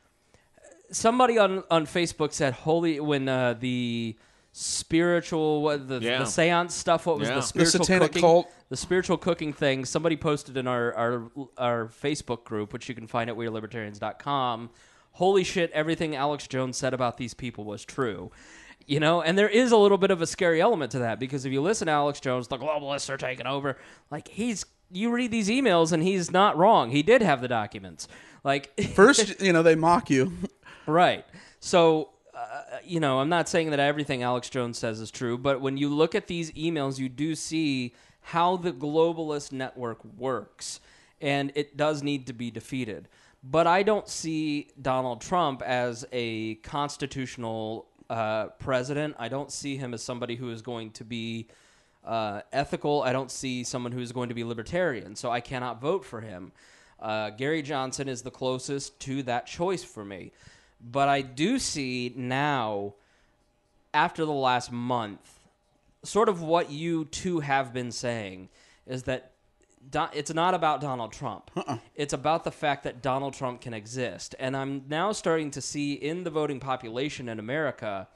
Somebody on Facebook said, when the spiritual, the seance stuff, what was the spiritual the satanic cooking, cult? The spiritual cooking thing, somebody posted in our Facebook group, which you can find at wearelibertarians.com, holy shit, everything Alex Jones said about these people was true. And there is a little bit of a scary element to that, because if you listen to Alex Jones, the globalists are taking over, like, you read these emails and he's not wrong. He did have the documents. Like, first, they mock you. Right. So, I'm not saying that everything Alex Jones says is true, but when you look at these emails, you do see how the globalist network works, and it does need to be defeated. But I don't see Donald Trump as a constitutional president. I don't see him as somebody who is going to be ethical. I don't see someone who is going to be libertarian, so I cannot vote for him. Gary Johnson is the closest to that choice for me. But I do see now, after the last month, sort of what you two have been saying, is that it's not about Donald Trump. It's about the fact that Donald Trump can exist. And I'm now starting to see in the voting population in America,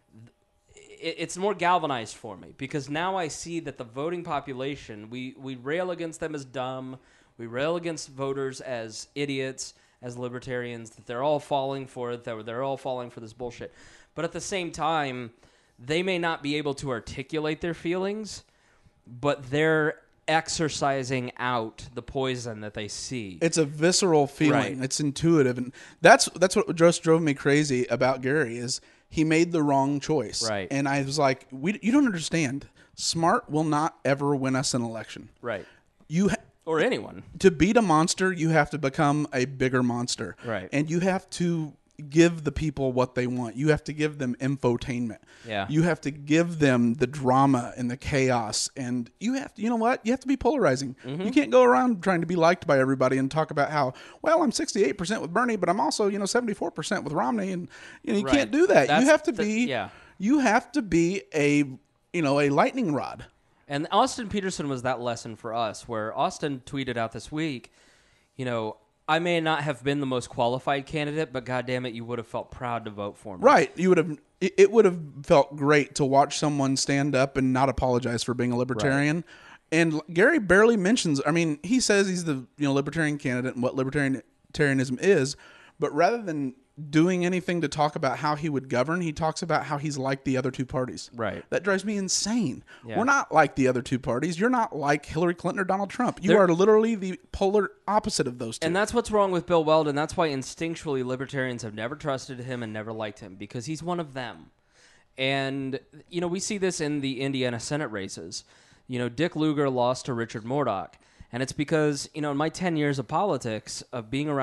it's more galvanized for me. Because now I see that the voting population, we rail against them as dumb. We rail against voters as idiots, as libertarians, that they're all falling for it, that they're all falling for this bullshit. But at the same time, they may not be able to articulate their feelings, but they're exercising out the poison that they see. It's a visceral feeling. Right. It's intuitive. And that's what just drove me crazy about Gary, is he made the wrong choice. Right. And I was like, you don't understand. Smart will not ever win us an election. Right. Or anyone. To beat a monster, you have to become a bigger monster. Right. And you have to give the people what they want. You have to give them infotainment. Yeah. You have to give them the drama and the chaos. And you have to, you know what? You have to be polarizing. Mm-hmm. You can't go around trying to be liked by everybody and talk about how, well, I'm 68% with Bernie, but I'm also, 74% with Romney. And you right. can't do that. You have to be yeah. You have to be a lightning rod. And Austin Peterson was that lesson for us, where Austin tweeted out this week, I may not have been the most qualified candidate, but goddamn it, you would have felt proud to vote for me. Right. It would have felt great to watch someone stand up and not apologize for being a libertarian. Right. And Gary barely mentions, he says he's the libertarian candidate and what libertarianism is, but rather than doing anything to talk about how he would govern, he talks about how he's like the other two parties. Right. That drives me insane. Yeah. We're not like the other two parties. You're not like Hillary Clinton or Donald Trump. You are literally the polar opposite of those two. And that's what's wrong with Bill Weldon. That's why instinctually libertarians have never trusted him and never liked him, because he's one of them. And, we see this in the Indiana Senate races. Dick Lugar lost to Richard Mourdock. And it's because, in my 10 years of politics, of being around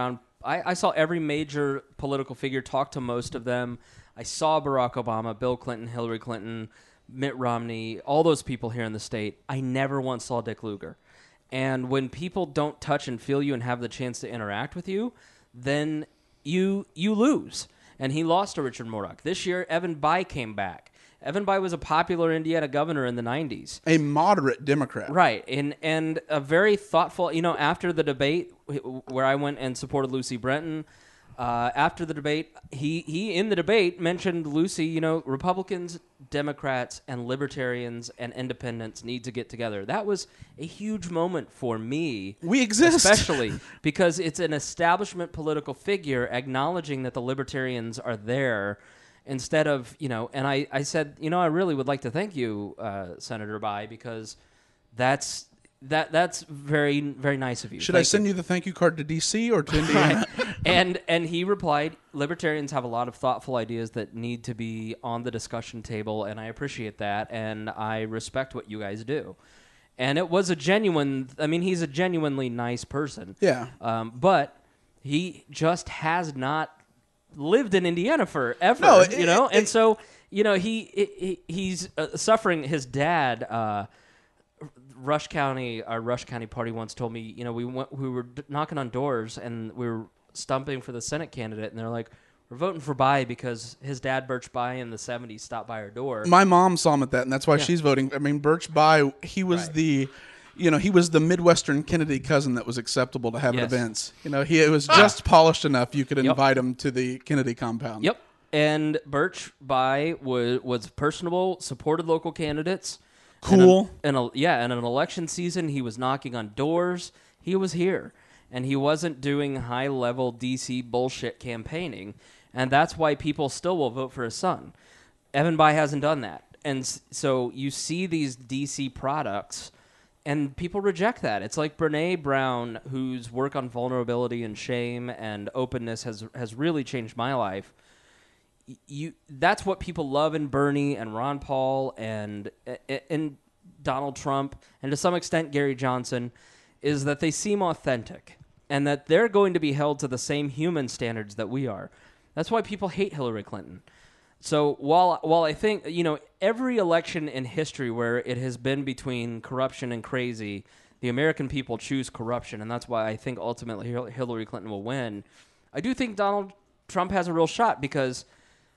I saw every major political figure, talk to most of them. I saw Barack Obama, Bill Clinton, Hillary Clinton, Mitt Romney, all those people here in the state. I never once saw Dick Lugar. And when people don't touch and feel you and have the chance to interact with you, then you lose. And he lost to Richard Mourdock. This year, Evan Bayh came back. Evan Bayh was a popular Indiana governor in the 90s. A moderate Democrat. Right. And a very thoughtful, after the debate where I went and supported Lucy Brenton, after the debate, he in the debate mentioned Lucy, Republicans, Democrats, and Libertarians and Independents need to get together. That was a huge moment for me. We exist. Especially because it's an establishment political figure acknowledging that the Libertarians are there instead of, and I said, I really would like to thank you, Senator Bayh, because that's very, very nice of you. Should I send you the thank you card to D.C. or to Indiana? Right. And he replied, Libertarians have a lot of thoughtful ideas that need to be on the discussion table, and I appreciate that, and I respect what you guys do. And it was he's a genuinely nice person. Yeah. But he just has not lived in Indiana forever, and so he's suffering. His dad, our Rush County party once told me, we were knocking on doors and we were stumping for the Senate candidate, and they're like, we're voting for Bayh because his dad, Birch Bayh, in the 70s stopped by our door. My mom saw him at that, and that's why she's voting. I mean, Birch Bayh, he was he was the Midwestern Kennedy cousin that was acceptable to have at events. He was just polished enough you could invite him to the Kennedy compound. Yep. And Birch Bayh was personable, supported local candidates. Cool. In an election season, he was knocking on doors. He was here. And he wasn't doing high-level D.C. bullshit campaigning. And that's why people still will vote for his son. Evan Bayh hasn't done that. And so you see these D.C. products, and people reject that. It's like Brene Brown, whose work on vulnerability and shame and openness has really changed my life. That's what people love in Bernie and Ron Paul and Donald Trump, and to some extent Gary Johnson, is that they seem authentic and that they're going to be held to the same human standards that we are. That's why people hate Hillary Clinton. So while I think, every election in history where it has been between corruption and crazy, the American people choose corruption, and that's why I think ultimately Hillary Clinton will win. I do think Donald Trump has a real shot because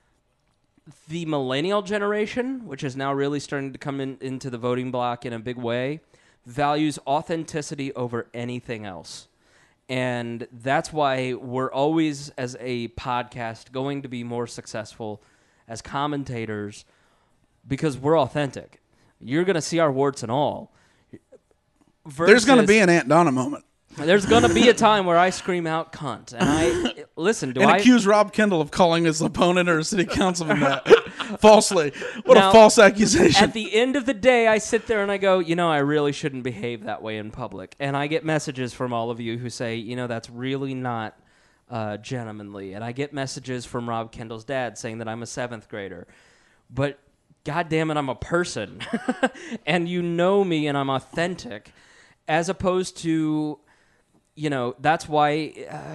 the millennial generation, which is now really starting to come into the voting block in a big way, values authenticity over anything else. And that's why we're always, as a podcast, going to be more successful as commentators because we're authentic. You're going to see our warts and all. There's going to be an Aunt Donna moment. There's going to be a time where I scream out cunt. And I listen, accuse Rob Kendall of calling his opponent or a city councilman that falsely. What a false accusation. At the end of the day, I sit there and I go, I really shouldn't behave that way in public. And I get messages from all of you who say, that's really not gentlemanly. And I get messages from Rob Kendall's dad saying that I'm a 7th grader. But God damn it, I'm a person. And you know me and I'm authentic. As opposed to, that's why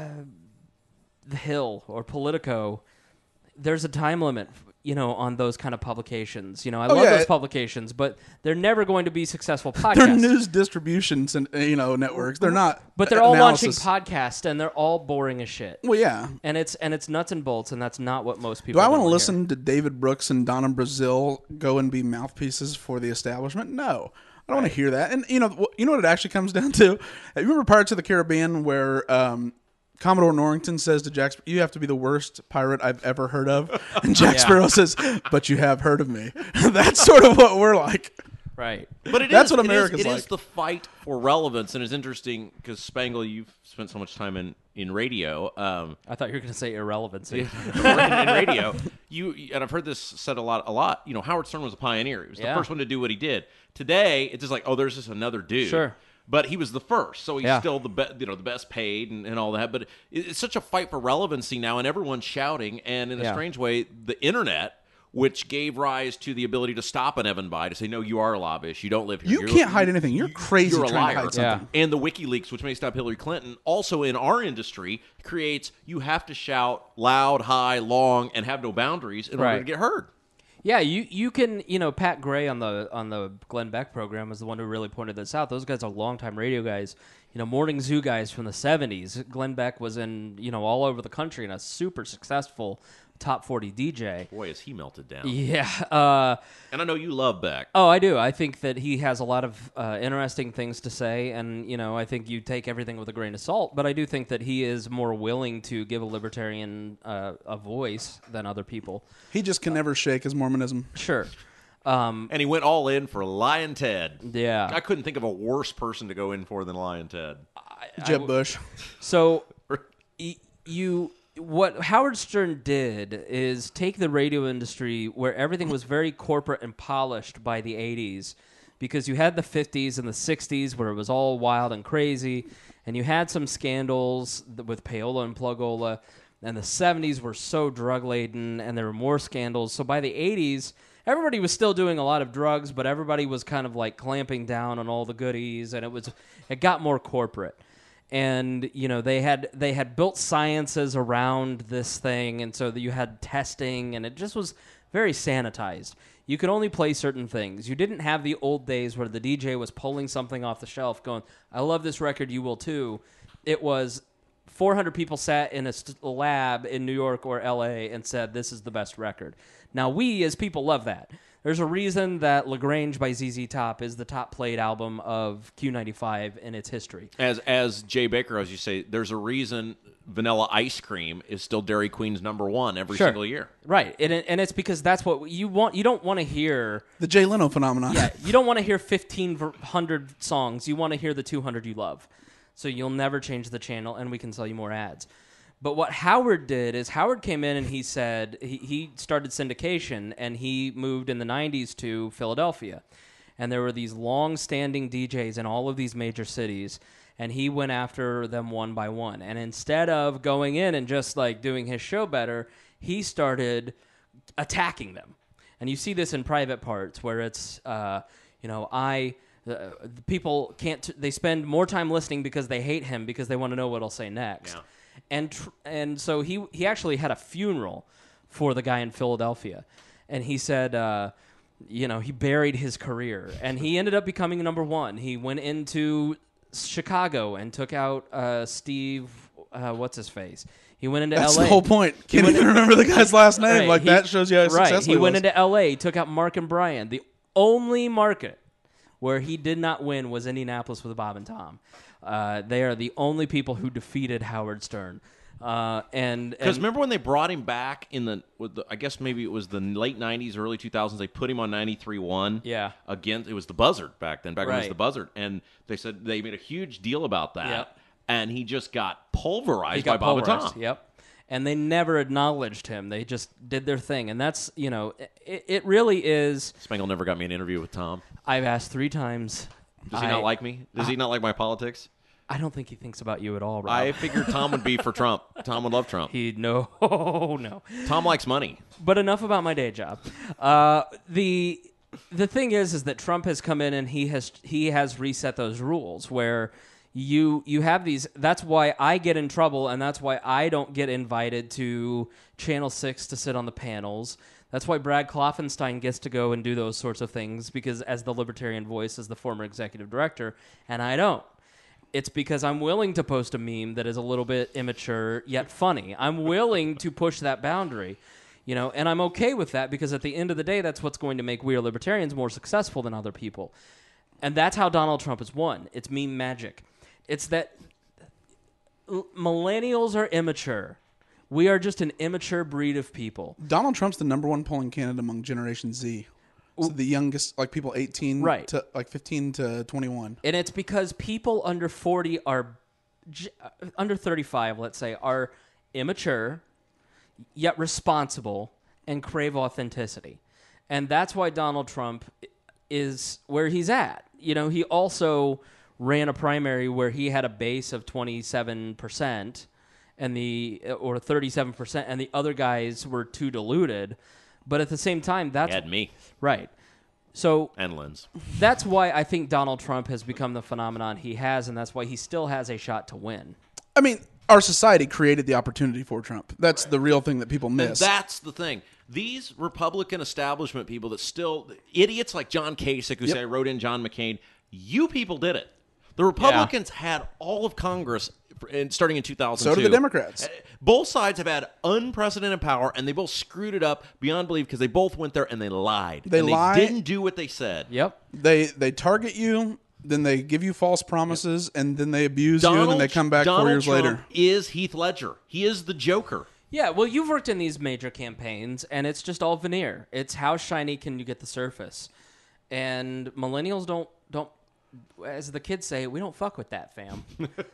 The Hill or Politico, there's a time limit, on those kind of publications. I love those publications, but they're never going to be successful podcasts. They're news distributions and, networks. They're not. But they're all launching podcasts, and they're all boring as shit. Well, yeah. And it's nuts and bolts, and that's not what most people do. I want to listen to David Brooks and Donna Brazile go and be mouthpieces for the establishment? No. I don't want to hear that. And you know what it actually comes down to? You remember Pirates of the Caribbean where Commodore Norrington says to Jack Sparrow, you have to be the worst pirate I've ever heard of. And Jack Sparrow says, but you have heard of me. That's sort of what we're like. Right. But that's what America's like. It is the fight for relevance, and it's interesting because, Spangle, you've spent so much time in radio. I thought you were going to say irrelevancy. in radio. And I've heard this said a lot. Howard Stern was a pioneer. He was the first one to do what he did. Today, it's just like, there's just another dude. Sure. But he was the first, so he's still the best paid and all that. But it's such a fight for relevancy now, and everyone's shouting. And in a strange way, the internet, which gave rise to the ability to stop an Evan Bayh to say, no, you are a lobbyist. You don't live here. You can't hide anything. You're crazy You're a trying liar. to hide something. And the WikiLeaks, which may stop Hillary Clinton, also in our industry creates you have to shout loud, high, long, and have no boundaries in order to get heard. Yeah, you can, Pat Gray on the Glenn Beck program was the one who really pointed this out. Those guys are longtime radio guys, morning zoo guys from the 70s. Glenn Beck was in, all over the country and a super successful top 40 DJ. Boy, has he melted down. Yeah. And I know you love Beck. Oh, I do. I think that he has a lot of interesting things to say, and, I think you take everything with a grain of salt, but I do think that he is more willing to give a libertarian a voice than other people. He just can never shake his Mormonism. Sure. And he went all in for Lyin' Ted. Yeah. I couldn't think of a worse person to go in for than Lyin' Ted. Jeb Bush. So, what Howard Stern did is take the radio industry where everything was very corporate and polished by the 80s, because you had the 50s and the 60s where it was all wild and crazy, and you had some scandals with Payola and Plugola, and the 70s were so drug-laden, and there were more scandals. So by the 80s, everybody was still doing a lot of drugs, but everybody was kind of like clamping down on all the goodies, and it got more corporate. And they had built sciences around this thing, and so that you had testing, and it just was very sanitized. You could only play certain things. You didn't have the old days where the DJ was pulling something off the shelf, going, "I love this record, you will too." It was 400 people sat in a lab in New York or L.A. and said, "This is the best record." Now we as people love that. There's a reason that LaGrange by ZZ Top is the top played album of Q95 in its history. As Jay Baker, as you say, there's a reason Vanilla Ice Cream is still Dairy Queen's #1 every single year. Right, and it's because that's what you want. You don't want to hear the Jay Leno phenomenon. Yeah, you don't want to hear 1,500 songs. You want to hear the 200 you love. So you'll never change the channel, and we can sell you more ads. But what Howard did is Howard came in and he said he started syndication, and he moved in the 90s to Philadelphia. And there were these long-standing DJs in all of these major cities, and he went after them one by one. And instead of going in and just like doing his show better, he started attacking them. And you see this in Private Parts where it's, people can't, they spend more time listening because they hate him because they want to know what he'll say next. Yeah. And so he actually had a funeral for the guy in Philadelphia, and he said, he buried his career, and he ended up becoming #1. He went into Chicago and took out Steve, what's his face? He went into That's L.A. the whole point. Can't even remember the guy's last name. Right, that shows you how successful he was. went into L.A., took out Mark and Brian. The only market where he did not win was Indianapolis with Bob and Tom. They are the only people who defeated Howard Stern. Because remember when they brought him back I guess maybe it was the late 90s, early 2000s, they put him on 93.1. Yeah. Again, it was the Buzzard back then, when it was Right. the Buzzard. And they said they made a huge deal about that. Yep. And he just got pulverized by Bob and Tom. Yep. And they never acknowledged him. They just did their thing. And that's, it really is. Spangle never got me an interview with Tom. I've asked 3 times. Does he not like me? Does he not like my politics? I don't think he thinks about you at all, Rob. I figured Tom would be for Trump. Tom would love Trump. No. Tom likes money. But enough about my day job. The thing is that Trump has come in and he has reset those rules where you have these. That's why I get in trouble, and that's why I don't get invited to Channel 6 to sit on the panels. That's why Brad Klopfenstein gets to go and do those sorts of things, because as the Libertarian Voice, as the former executive director, and I don't. It's because I'm willing to post a meme that is a little bit immature yet funny. I'm willing to push that boundary, and I'm okay with that because at the end of the day, that's what's going to make We Are Libertarians more successful than other people. And that's how Donald Trump has won. It's meme magic. It's that millennials are immature. We are just an immature breed of people. Donald Trump's the #1 polling candidate among Generation Z. So the youngest, like people 18 right. to like 15 to 21. And it's because people under 40 are, under 35, let's say, are immature, yet responsible, and crave authenticity. And that's why Donald Trump is where he's at. He also ran a primary where he had a base of 27% or 37%, and the other guys were too diluted. But at the same time, that's He had me. Right. So And Linz. that's why I think Donald Trump has become the phenomenon he has, and that's why he still has a shot to win. I mean, our society created the opportunity for Trump. That's the real thing that people miss. And that's the thing. These Republican establishment people that still, idiots like John Kasich who say I wrote in John McCain, you people did it. The Republicans had all of Congress starting in 2002. So did the Democrats. Both sides have had unprecedented power, and they both screwed it up beyond belief because they both went there and they lied. They lied. They didn't do what they said. Yep. They target you, then they give you false promises, and then they abuse you, and then they come back 4 years Trump later. Is Heath Ledger. He is the Joker. Yeah, well, you've worked in these major campaigns, and it's just all veneer. It's how shiny can you get the surface. And millennials don't as the kids say, we don't fuck with that, fam.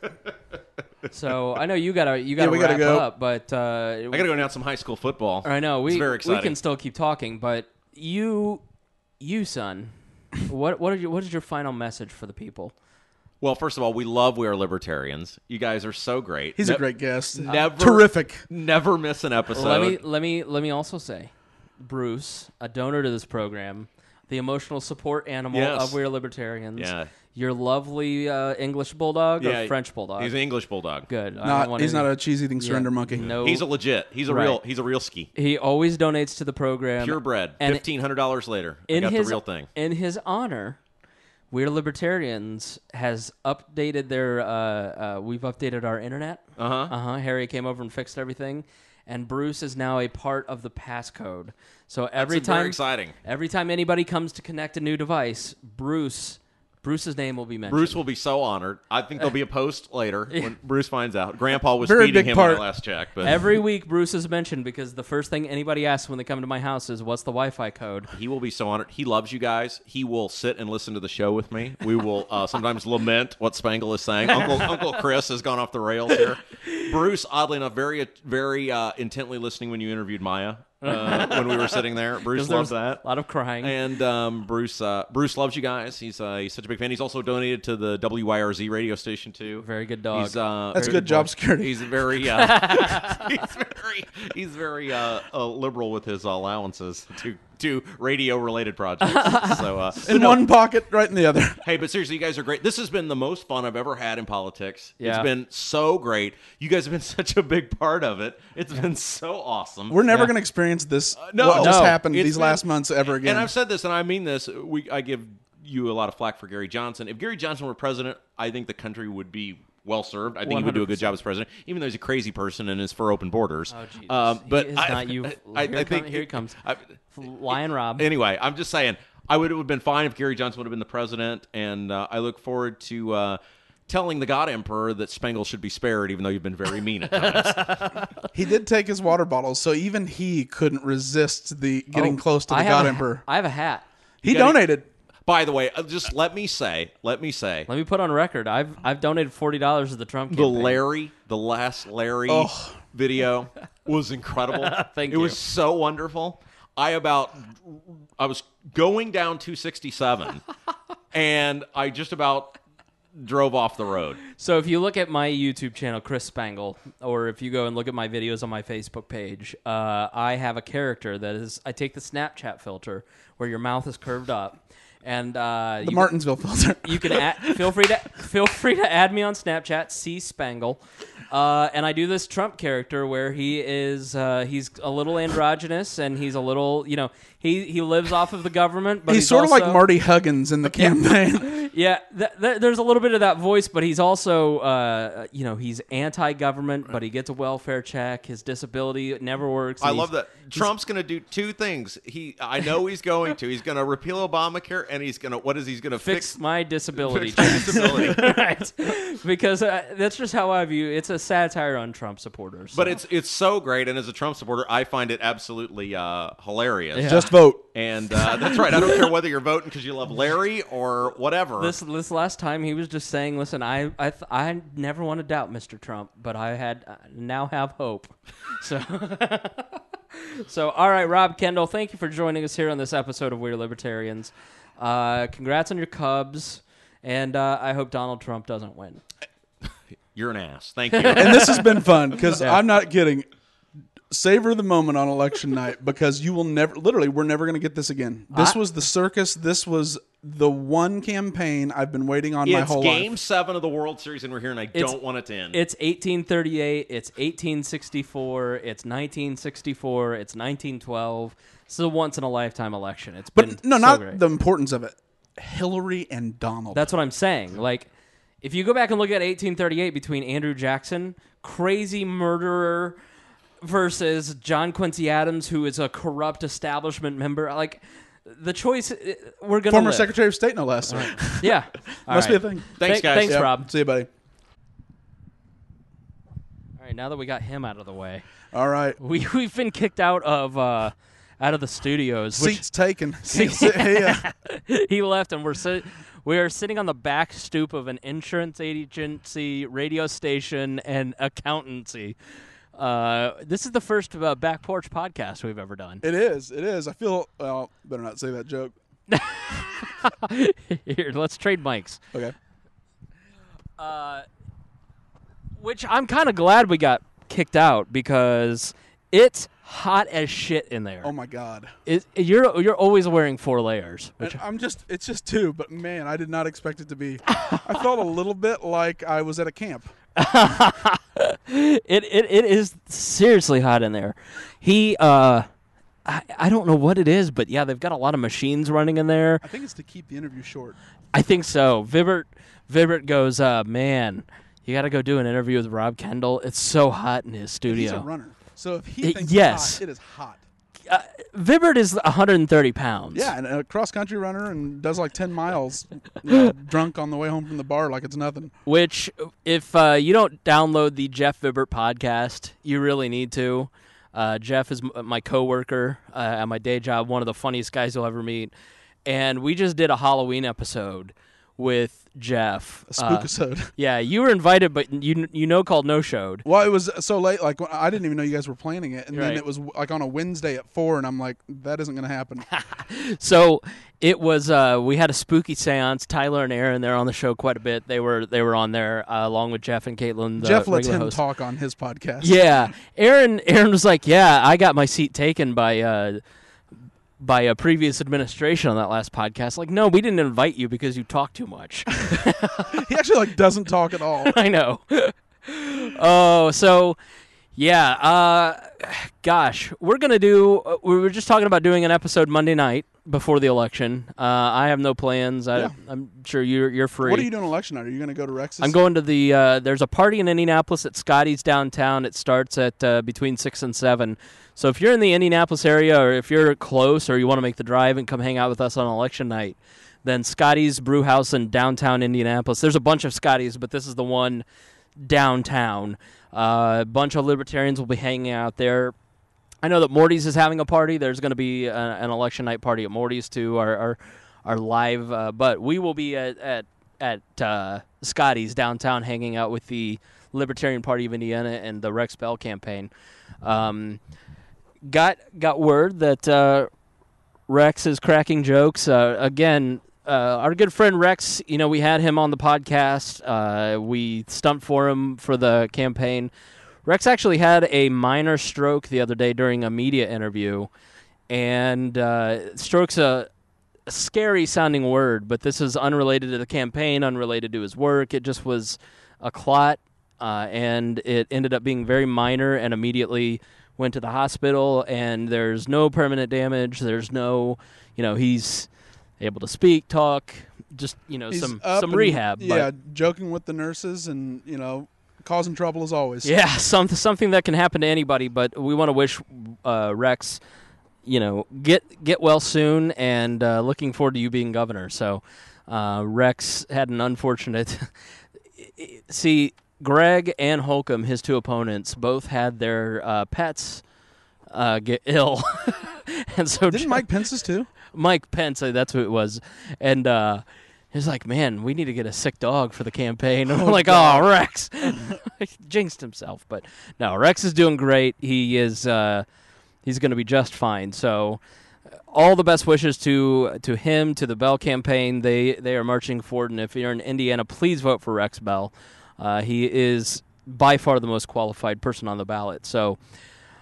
So I know you gotta wrap go. up, but I gotta go announce some high school football. I know it's very we exciting. can still keep talking, but you son, what is your final message for the people? Well, first of all, we are libertarians. You guys are so great. He's a great guest. Terrific. Never miss an episode. Let me also say, Bruce, a donor to this program, the emotional support animal of We Are Libertarians. Yeah. Your lovely English bulldog or French bulldog? He's an English bulldog. Good. He's not a cheese-eating surrender monkey. No, He's a legit. He's a real ski. He always donates to the program. Purebred. And $1,500 later. I in got his, the real thing. In his honor, We're Libertarians has updated their. We've updated our internet. Harry came over and fixed everything, and Bruce is now a part of the passcode. So That's very exciting. Every time anybody comes to connect a new device, Bruce's name will be mentioned. Bruce will be so honored. I think there'll be a post later when Bruce finds out. Grandpa was Very feeding big him part. on the last check. But Every week, Bruce is mentioned because the first thing anybody asks when they come to my house is, what's the Wi-Fi code? he will be so honored. He loves you guys. He will sit and listen to the show with me. We will sometimes lament what Spangle is saying. Uncle Chris has gone off the rails here. Bruce, oddly enough, very intently listening when you interviewed Maya. When we were sitting there, Bruce loves that. A lot of crying. And Bruce loves you guys. He's such a big fan. He's also donated to the WYRZ radio station too. Very good dog. That's good job security. He's very he's very liberal with his allowances to radio related projects. So in one pocket, right in the other. Hey, but seriously, you guys are great. This has been the most fun I've ever had in politics. Yeah. It's been so great. You guys have been such a big part of it. It's been so awesome. We're never going to experience this. What just happened these last months ever again. And I've said this, and I mean this. I give you a lot of flack for Gary Johnson. If Gary Johnson were president, I think the country would be well served. I think he would do a good job as president, even though he's a crazy person and is for open borders. Oh, Jesus. But he is not you. Here he comes. Lion Rob. Anyway, I'm just saying, it would have been fine if Gary Johnson would have been the president, and I look forward to telling the God Emperor that Spangle should be spared, even though you've been very mean at times. He did take his water bottles, so even he couldn't resist the getting close to the God Emperor. I have a hat. He donated. By the way, just let me Put on record. I've donated $40 to the Trump campaign. The last Larry video was incredible. Thank you. It was so wonderful. I was going down 267 and I just about drove off the road. So if you look at my YouTube channel, Chris Spangle, or if you go and look at my videos on my Facebook page, I have a character that is, I take the Snapchat filter where your mouth is curved up. And the Martinsville filter. You can feel free to add me on Snapchat, C Spangle, and I do this Trump character where he is he's a little androgynous and he's a little he lives off of the government, but he's sort of like Marty Huggins in the campaign. Yeah, there's a little bit of that voice, but he's also he's anti-government, but he gets a welfare check. His disability never works. I love that. Trump's going to do two things. I know he's going to. He's going to repeal Obamacare, and he's going to fix my disability. Right? Because that's just how I view it. It's a satire on Trump supporters. So. But it's so great, and as a Trump supporter, I find it absolutely hilarious. Yeah. Just vote. And that's right. I don't care whether you're voting because you love Larry or whatever. This last time he was just saying, "Listen, I never want to doubt Mr. Trump, but I now have hope." So all right, Rob Kendall, thank you for joining us here on this episode of We're Libertarians. Congrats on your Cubs, and I hope Donald Trump doesn't win. You're an ass. Thank you. And this has been fun because I'm not kidding. savor the moment on election night, because you will never, literally, we're never going to get this again. This was the circus. This was the one campaign I've been waiting on my whole life. It's Game 7 of the World Series, and we're here, and I don't want it to end. It's 1838. It's 1864. It's 1964. It's 1912. It's a once-in-a-lifetime election. It's been not great. The importance of it. Hillary and Donald. That's what I'm saying. Like, if you go back and look at 1838 between Andrew Jackson, crazy murderer, versus John Quincy Adams, who is a corrupt establishment member, like, the choice, we're going to Former Secretary of State, no less. Right. Yeah. Must be a thing. Thanks, guys. Thanks, Rob. See you, buddy. All right, now that we got him out of the way. All right. We've been kicked out of the studios. Seats taken. He left, and we are sitting on the back stoop of an insurance agency, radio station, and accountancy. This is the first back porch podcast we've ever done. It is. I feel, well, better not say that joke. Here, let's trade mics. Okay. Which I'm kind of glad we got kicked out, because it's hot as shit in there. Oh my God. You're always wearing 4 layers. Which It's just 2, but man, I did not expect it to be. I felt a little bit like I was at a camp. It is seriously hot in there. I don't know what it is, but yeah, they've got a lot of machines running in there. I think it's to keep the interview short. I think so. Vibert goes, man, you got to go do an interview with Rob Kendall. It's so hot in his studio. He's a runner, so if he thinks yes. it's hot, it is hot. Vibert is 130 pounds. Yeah, and a cross-country runner, and does like 10 miles drunk on the way home from the bar like it's nothing. Which, if you don't download the Jeff Vibert podcast, you really need to. Jeff is my coworker at my day job, one of the funniest guys you'll ever meet. And we just did a Halloween episode with Jeff. A spookisode. Yeah, you were invited, but you called no-showed. Well, it was so late, like I didn't even know you guys were planning it, and right. then it was like on a Wednesday at 4, and I'm like, that isn't going to happen. So it was. We had a spooky seance. Tyler and Aaron, they're on the show quite a bit. They were on there along with Jeff and Caitlin. Jeff lets him host. talk on his podcast. Yeah, Aaron was like, yeah, I got my seat taken by a previous administration on that last podcast. Like, no, we didn't invite you because you talk too much. He actually doesn't talk at all. I know. Oh, so yeah. Gosh, we're gonna do. We were just talking about doing an episode Monday night before the election. I have no plans. I'm sure you're free. What are you doing election night? Are you going to go to Rex's? I'm going to the. There's a party in Indianapolis at Scotty's downtown. It starts at between 6 and 7. So if you're in the Indianapolis area, or if you're close, or you want to make the drive and come hang out with us on election night, then Scotty's Brew House in downtown Indianapolis. There's a bunch of Scotty's, but this is the one downtown. A bunch of libertarians will be hanging out there. I know that Morty's is having a party. There's going to be an election night party at Morty's too. Our live, but we will be at Scotty's downtown, hanging out with the Libertarian Party of Indiana and the Rex Bell campaign. Got word that Rex is cracking jokes again. Our good friend Rex, we had him on the podcast. We stumped for him for the campaign. Rex actually had a minor stroke the other day during a media interview, and stroke's a scary-sounding word, but this is unrelated to the campaign, unrelated to his work. It just was a clot, and it ended up being very minor, and immediately went to the hospital, and there's no permanent damage. There's no, he's able to speak, talk, just, some rehab. Yeah, joking with the nurses and, causing trouble as always. Yeah, something that can happen to anybody, but we want to wish Rex, get well soon, and looking forward to you being governor. So Rex had an unfortunate... See, Greg and Holcomb, his two opponents, both had their pets get ill. And so didn't Mike Pence's too? Mike Pence, that's who it was. And he's like, man, we need to get a sick dog for the campaign. And I'm like, God. Oh, Rex. He jinxed himself. But no, Rex is doing great. He is he's going to be just fine. So all the best wishes to him, to the Bell campaign. They are marching forward. And if you're in Indiana, please vote for Rex Bell. He is by far the most qualified person on the ballot. So,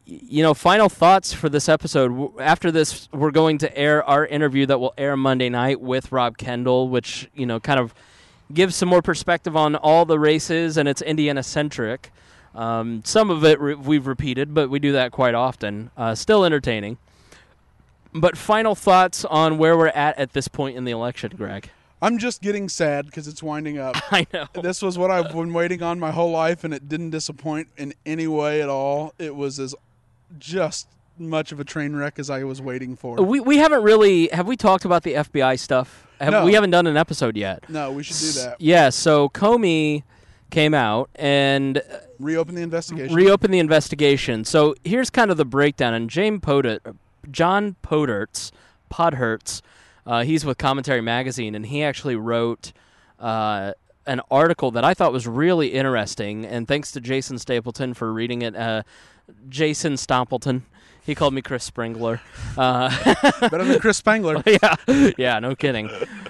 final thoughts for this episode. After this, we're going to air our interview that will air Monday night with Rob Kendall, which, kind of gives some more perspective on all the races, and it's Indiana-centric. Some of it we've repeated, but we do that quite often. Still entertaining. But final thoughts on where we're at this point in the election, Greg. I'm just getting sad because it's winding up. I know. This was what I've been waiting on my whole life, and it didn't disappoint in any way at all. It was as just much of a train wreck as I was waiting for. We haven't really... Have we talked about the FBI stuff? No. We haven't done an episode yet. No, we should do that. Yeah, so Comey came out and... Reopened the investigation. So here's kind of the breakdown. And John Podhertz, he's with Commentary Magazine, and he actually wrote an article that I thought was really interesting, and thanks to Jason Stapleton for reading it. Jason Stompleton. He called me Chris Springler. Better than Chris Spangler. Yeah, no kidding.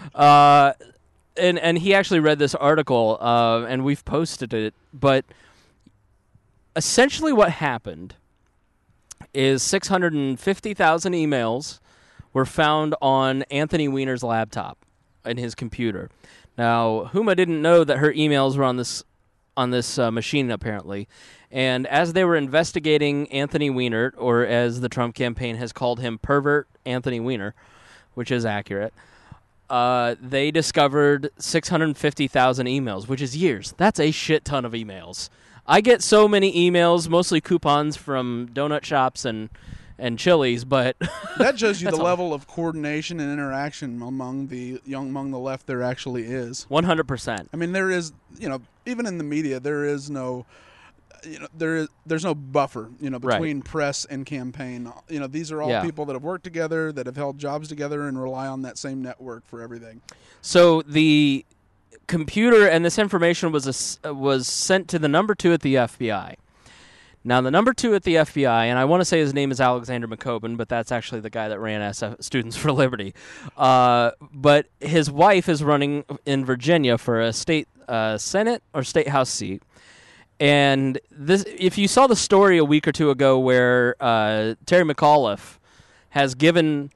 And he actually read this article, and we've posted it, but essentially what happened is 650,000 emails were found on Anthony Weiner's laptop in his computer. Now, Huma didn't know that her emails were on this machine, apparently. And as they were investigating Anthony Weiner, or as the Trump campaign has called him, pervert Anthony Weiner, which is accurate, they discovered 650,000 emails, which is years. That's a shit ton of emails. I get so many emails, mostly coupons from donut shops and Chili's, but that shows you the level of coordination and interaction among the left there actually is. 100%. I mean, there is, even in the media, there is no, there's no buffer, between press and campaign. These are all people that have worked together, that have held jobs together, and rely on that same network for everything. So the computer and this information was sent to the number 2 at the FBI. Now, the number 2 at the FBI, and I want to say his name is Alexander McCoben, but that's actually the guy that ran Students for Liberty. But his wife is running in Virginia for a state Senate or state House seat. And this, if you saw the story a week or two ago where Terry McAuliffe has given,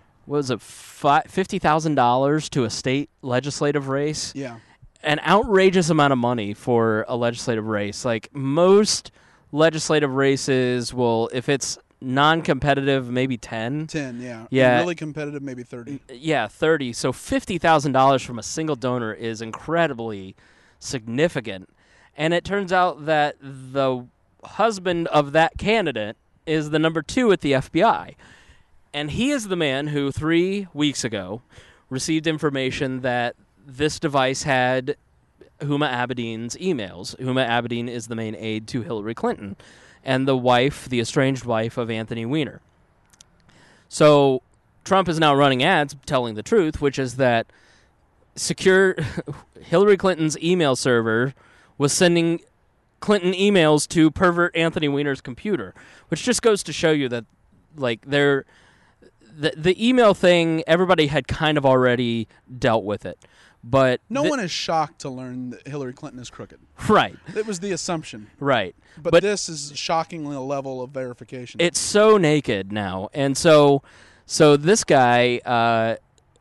$50,000 to a state legislative race? Yeah. An outrageous amount of money for a legislative race. Like most legislative races will, if it's non-competitive, maybe 10. 10, yeah. Yeah. And really competitive, maybe 30. Yeah, 30. So $50,000 from a single donor is incredibly significant. And it turns out that the husband of that candidate is the number 2 at the FBI. And he is the man who 3 weeks ago received information that this device had Huma Abedin's emails. Huma Abedin is the main aide to Hillary Clinton and the estranged wife of Anthony Weiner. So Trump is now running ads telling the truth, which is that secure Hillary Clinton's email server was sending Clinton emails to pervert Anthony Weiner's computer, which just goes to show you that, like, the email thing, everybody had kind of already dealt with it. But no one is shocked to learn that Hillary Clinton is crooked. Right. It was the assumption. Right. But this is shockingly a level of verification. It's so naked now. And so this guy,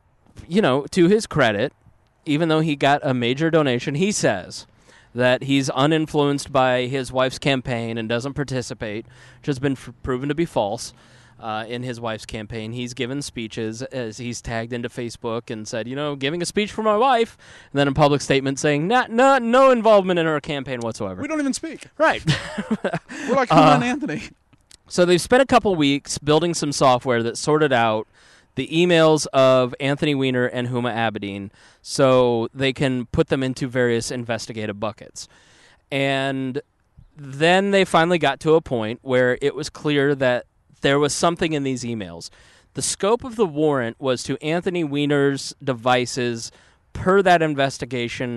to his credit, even though he got a major donation, he says that he's uninfluenced by his wife's campaign and doesn't participate, which has been proven to be false. In his wife's campaign, he's given speeches as he's tagged into Facebook and said, giving a speech for my wife, and then a public statement saying no involvement in her campaign whatsoever. We don't even speak. Right. We're like Huma and Anthony. So they've spent a couple weeks building some software that sorted out the emails of Anthony Weiner and Huma Abedin so they can put them into various investigative buckets. And then they finally got to a point where it was clear that there was something in these emails. The scope of the warrant was to Anthony Weiner's devices per that investigation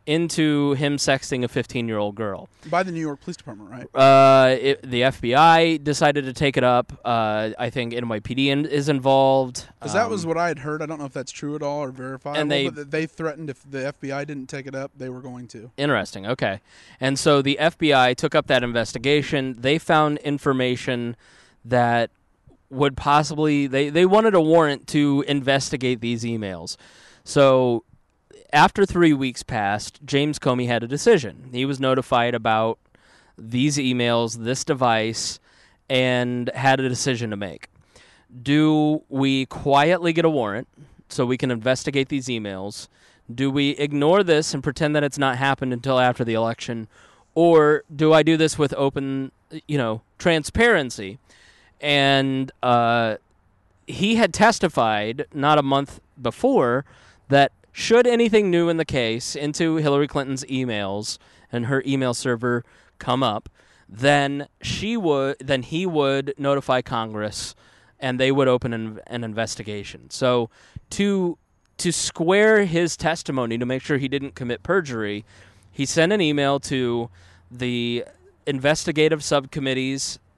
into him sexting a 15-year-old girl. By the New York Police Department, right? The FBI decided to take it up. I think NYPD is involved. Because that was what I had heard. I don't know if that's true at all or verifiable, but they threatened if the FBI didn't take it up, they were going to. Interesting. Okay. And so the FBI took up that investigation. They found information that would possibly... They wanted a warrant to investigate these emails. So... After 3 weeks passed, James Comey had a decision. He was notified about these emails, this device, and had a decision to make. Do we quietly get a warrant so we can investigate these emails? Do we ignore this and pretend that it's not happened until after the election? Or do I do this with open, transparency? And he had testified not a month before that should anything new in the case into Hillary Clinton's emails and her email server come up, then he would notify Congress, and they would open an investigation. So to square his testimony, to make sure he didn't commit perjury, he sent an email to the investigative subcommittee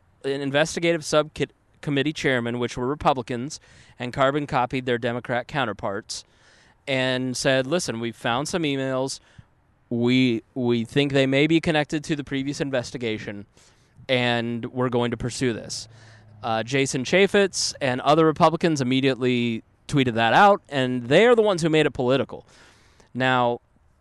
chairman, which were Republicans, and carbon copied their Democrat counterparts, and said, listen, we found some emails. We think they may be connected to the previous investigation, and we're going to pursue this. Jason Chaffetz and other Republicans immediately tweeted that out, and they are the ones who made it political. Now,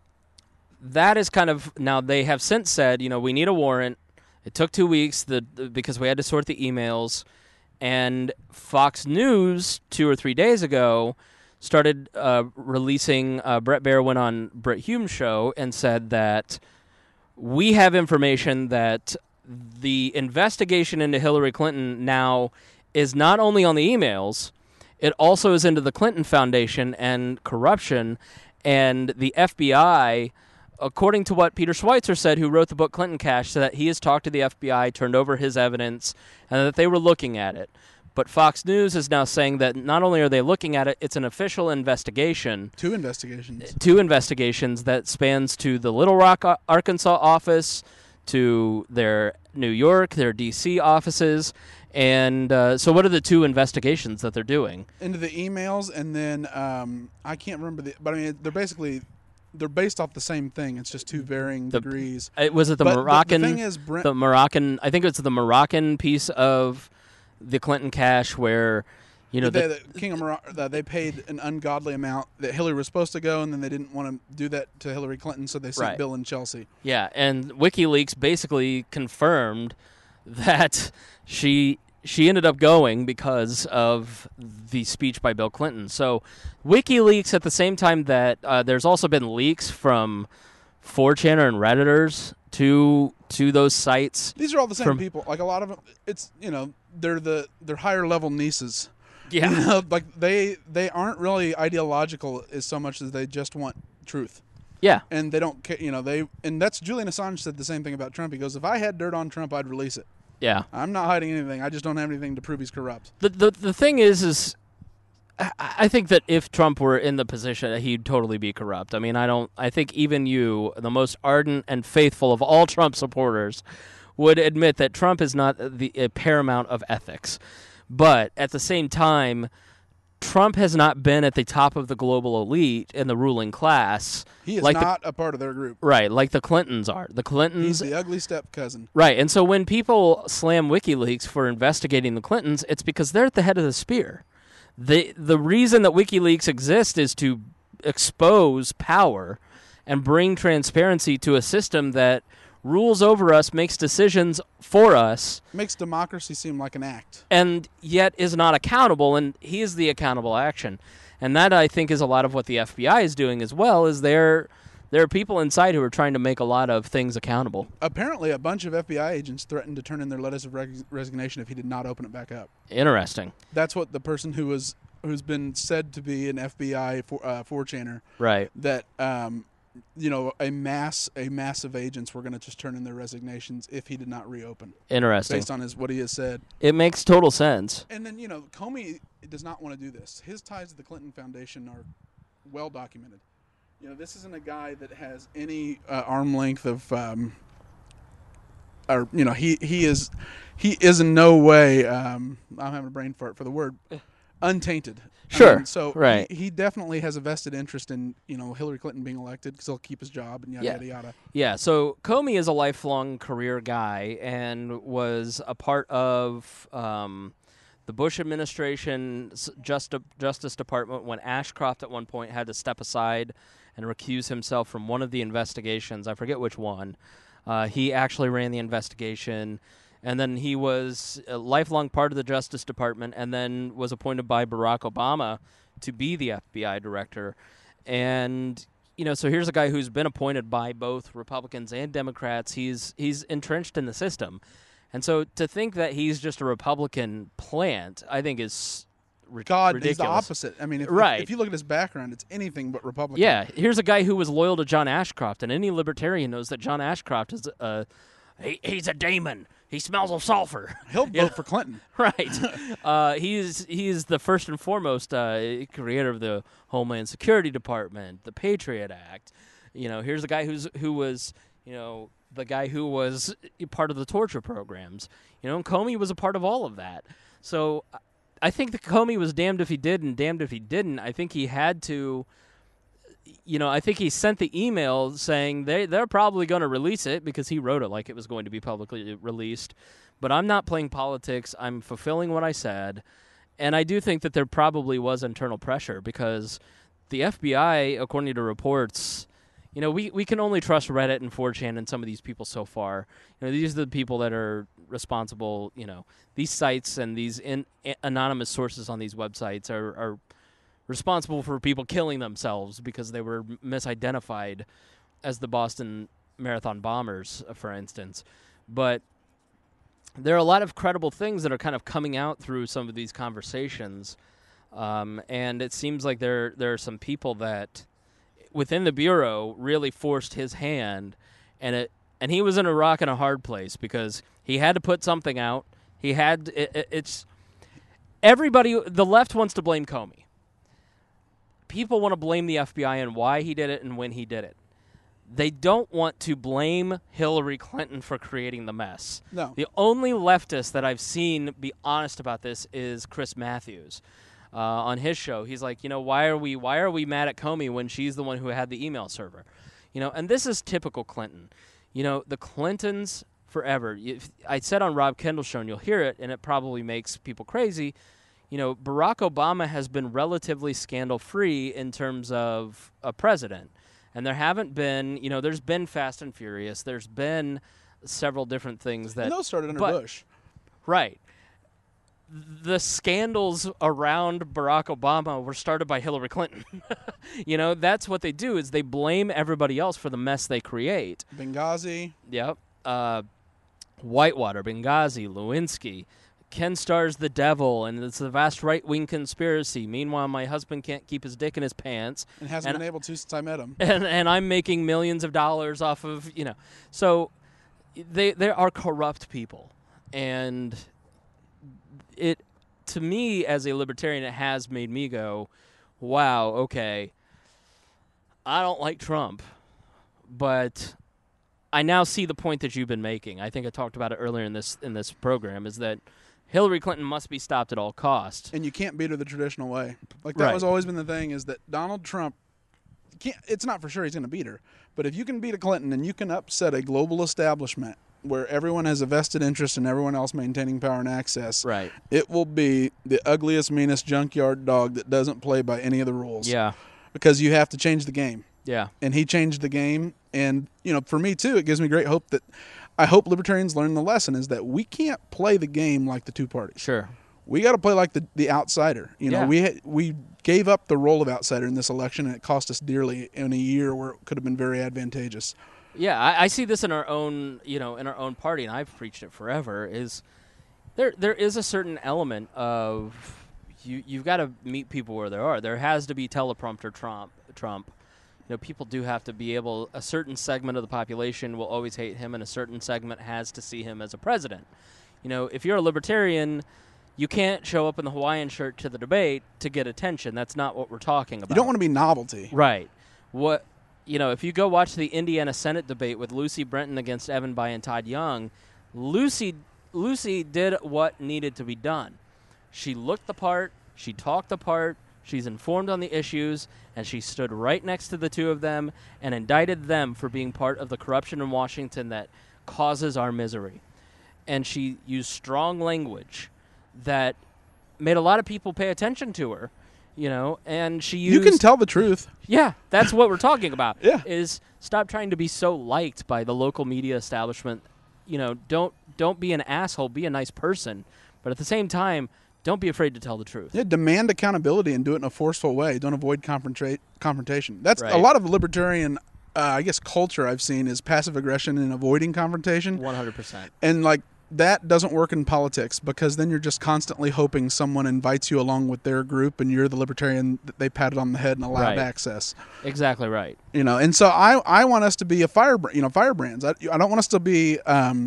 that is now they have since said, we need a warrant. It took 2 weeks because we had to sort the emails, and Fox News 2 or 3 days ago started releasing, Bret Baier went on Bret Hume's show and said that we have information that the investigation into Hillary Clinton now is not only on the emails, it also is into the Clinton Foundation and corruption, and the FBI, according to what Peter Schweitzer said, who wrote the book Clinton Cash, said that he has talked to the FBI, turned over his evidence, and that they were looking at it. But Fox News is now saying that not only are they looking at it, it's an official investigation. 2 investigations. 2 investigations that spans to the Little Rock, Arkansas office, to their New York, their D.C. offices. And so what are the 2 investigations that they're doing? Into the emails, and then I can't remember but I mean, they're based off the same thing. It's just 2 varying degrees. Was it the Moroccan? The thing is, the Moroccan. I think it's the Moroccan piece of the Clinton cash where, the King of Morocco, they paid an ungodly amount that Hillary was supposed to go, and then they didn't want to do that to Hillary Clinton, so they sent Bill and Chelsea. Yeah, and WikiLeaks basically confirmed that she ended up going because of the speech by Bill Clinton. So WikiLeaks, at the same time that there's also been leaks from 4chaner and Redditors to those sites. These are all the same people. Like, a lot of them, it's, they're higher level nieces. Yeah. Like they aren't really ideological as so much as they just want truth. Yeah. And they don't care, and that's Julian Assange said the same thing about Trump. He goes, if I had dirt on Trump, I'd release it. Yeah. I'm not hiding anything. I just don't have anything to prove he's corrupt. The thing is I think that if Trump were in the position, he'd totally be corrupt. I mean, I think even you, the most ardent and faithful of all Trump supporters, would admit that Trump is not the paramount of ethics. But at the same time, Trump has not been at the top of the global elite in the ruling class. He is not a part of their group. Right, like the Clintons are. The Clintons... He's the ugly step-cousin. Right, and so when people slam WikiLeaks for investigating the Clintons, it's because they're at the head of the spear. The reason that WikiLeaks exists is to expose power and bring transparency to a system that rules over us, makes decisions for us. Makes democracy seem like an act. And yet is not accountable, and he is the accountable action. And that, I think, is a lot of what the FBI is doing as well, is there are people inside who are trying to make a lot of things accountable. Apparently, a bunch of FBI agents threatened to turn in their letters of resignation if he did not open it back up. Interesting. That's what the person who's been said to be an FBI 4chaner. Right. That a mass of agents were going to just turn in their resignations if he did not reopen. Interesting. Based on what he has said. It makes total sense. And then, Comey does not want to do this. His ties to the Clinton Foundation are well documented. This isn't a guy that has any arm length of, or he is in no way. I'm having a brain fart for the word, untainted. Sure. So right. he definitely has a vested interest in Hillary Clinton being elected because he'll keep his job and yada yada yada. Yeah. So Comey is a lifelong career guy and was a part of the Bush administration's Justice Department when Ashcroft at one point had to step aside and recuse himself from one of the investigations. I forget which one. He actually ran the investigation. And then he was a lifelong part of the Justice Department and then was appointed by Barack Obama to be the FBI director. And, so here's a guy who's been appointed by both Republicans and Democrats. He's entrenched in the system. And so to think that he's just a Republican plant, I think is ridiculous. He's the opposite. I mean, if you look at his background, it's anything but Republican. Yeah, here's a guy who was loyal to John Ashcroft, and any libertarian knows that John Ashcroft is he's a demon. He smells of sulfur. He'll vote for Clinton. Right. He's the first and foremost creator of the Homeland Security Department, the Patriot Act. Here's a guy who was the guy who was part of the torture programs. And Comey was a part of all of that. So I think that Comey was damned if he did and damned if he didn't. I think he had to. I think he sent the email saying they're probably going to release it because he wrote it like it was going to be publicly released. But I'm not playing politics. I'm fulfilling what I said. And I do think that there probably was internal pressure because the FBI, according to reports, we can only trust Reddit and 4chan and some of these people so far. These are the people that are responsible. These sites and these anonymous sources on these websites are responsible for people killing themselves because they were misidentified as the Boston Marathon bombers, for instance. But there are a lot of credible things that are kind of coming out through some of these conversations. And it seems like there are some people that within the Bureau really forced his hand, and he was in a rock and a hard place because he had to put something out. He had it's everybody. The left wants to blame Comey. People want to blame the FBI and why he did it and when he did it. They don't want to blame Hillary Clinton for creating the mess. No. The only leftist that I've seen be honest about this is Chris Matthews. On his show, he's like, why are we mad at Comey when she's the one who had the email server? And this is typical Clinton. The Clintons forever. I said on Rob Kendall's show, and you'll hear it, and it probably makes people crazy. Barack Obama has been relatively scandal-free in terms of a president. And there haven't been, there's been Fast and Furious. There's been several different things that... And those started under Bush. Right. The scandals around Barack Obama were started by Hillary Clinton. That's what they do is they blame everybody else for the mess they create. Benghazi. Yep. Whitewater, Benghazi, Lewinsky. Ken Starr's the devil, and it's a vast right-wing conspiracy. Meanwhile, my husband can't keep his dick in his pants. And hasn't been able to since I met him. And I'm making millions of dollars off of, So they are corrupt people. And it, to me, as a libertarian, it has made me go, wow, okay, I don't like Trump, but I now see the point that you've been making. I think I talked about it earlier in this program, is that Hillary Clinton must be stopped at all costs. And you can't beat her the traditional way. Like, that was always been the thing, is that Donald Trump, it's not for sure he's going to beat her, but if you can beat a Clinton and you can upset a global establishment where everyone has a vested interest in everyone else maintaining power and access, right, it will be the ugliest, meanest junkyard dog that doesn't play by any of the rules. Yeah. Because you have to change the game. Yeah. And he changed the game. And, for me, too, it gives me great hope that I hope libertarians learn the lesson is that we can't play the game like the two parties. Sure. We got to play like the outsider. Yeah. We gave up the role of outsider in this election, and it cost us dearly in a year where it could have been very advantageous. Yeah, I see this in our own, in our own party, and I've preached it forever, is there is a certain element of you've got to meet people where they are. There has to be teleprompter Trump. People do have to be able, a certain segment of the population will always hate him, and a certain segment has to see him as a president. If you're a libertarian, you can't show up in the Hawaiian shirt to the debate to get attention. That's not what we're talking about. You don't want to be novelty. Right. if you go watch the Indiana Senate debate with Lucy Brenton against Evan Bayh and Todd Young, Lucy did what needed to be done. She looked the part, she talked the part, she's informed on the issues, and she stood right next to the two of them and indicted them for being part of the corruption in Washington that causes our misery. And she used strong language that made a lot of people pay attention to her, and she used... You can tell the truth. Yeah, that's what we're talking about. Yeah. Is stop trying to be so liked by the local media establishment. Don't be an asshole, be a nice person, but at the same time, don't be afraid to tell the truth. Yeah, demand accountability and do it in a forceful way. Don't avoid confrontation. That's right. A lot of libertarian, culture I've seen is passive aggression and avoiding confrontation. 100%. And that doesn't work in politics, because then you're just constantly hoping someone invites you along with their group and you're the libertarian that they patted on the head and allowed access. Exactly right. And so I want us to be a firebrands. I don't want us to be,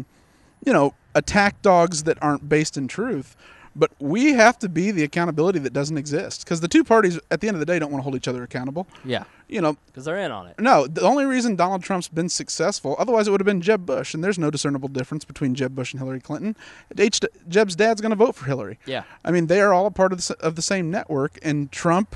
attack dogs that aren't based in truth. But we have to be the accountability that doesn't exist, because the two parties at the end of the day don't want to hold each other accountable. Yeah. Because they're in on it. No, the only reason Donald Trump's been successful, otherwise it would have been Jeb Bush, and there's no discernible difference between Jeb Bush and Hillary Clinton. Jeb's dad's going to vote for Hillary. Yeah. I mean, they are all a part of the same network, and Trump,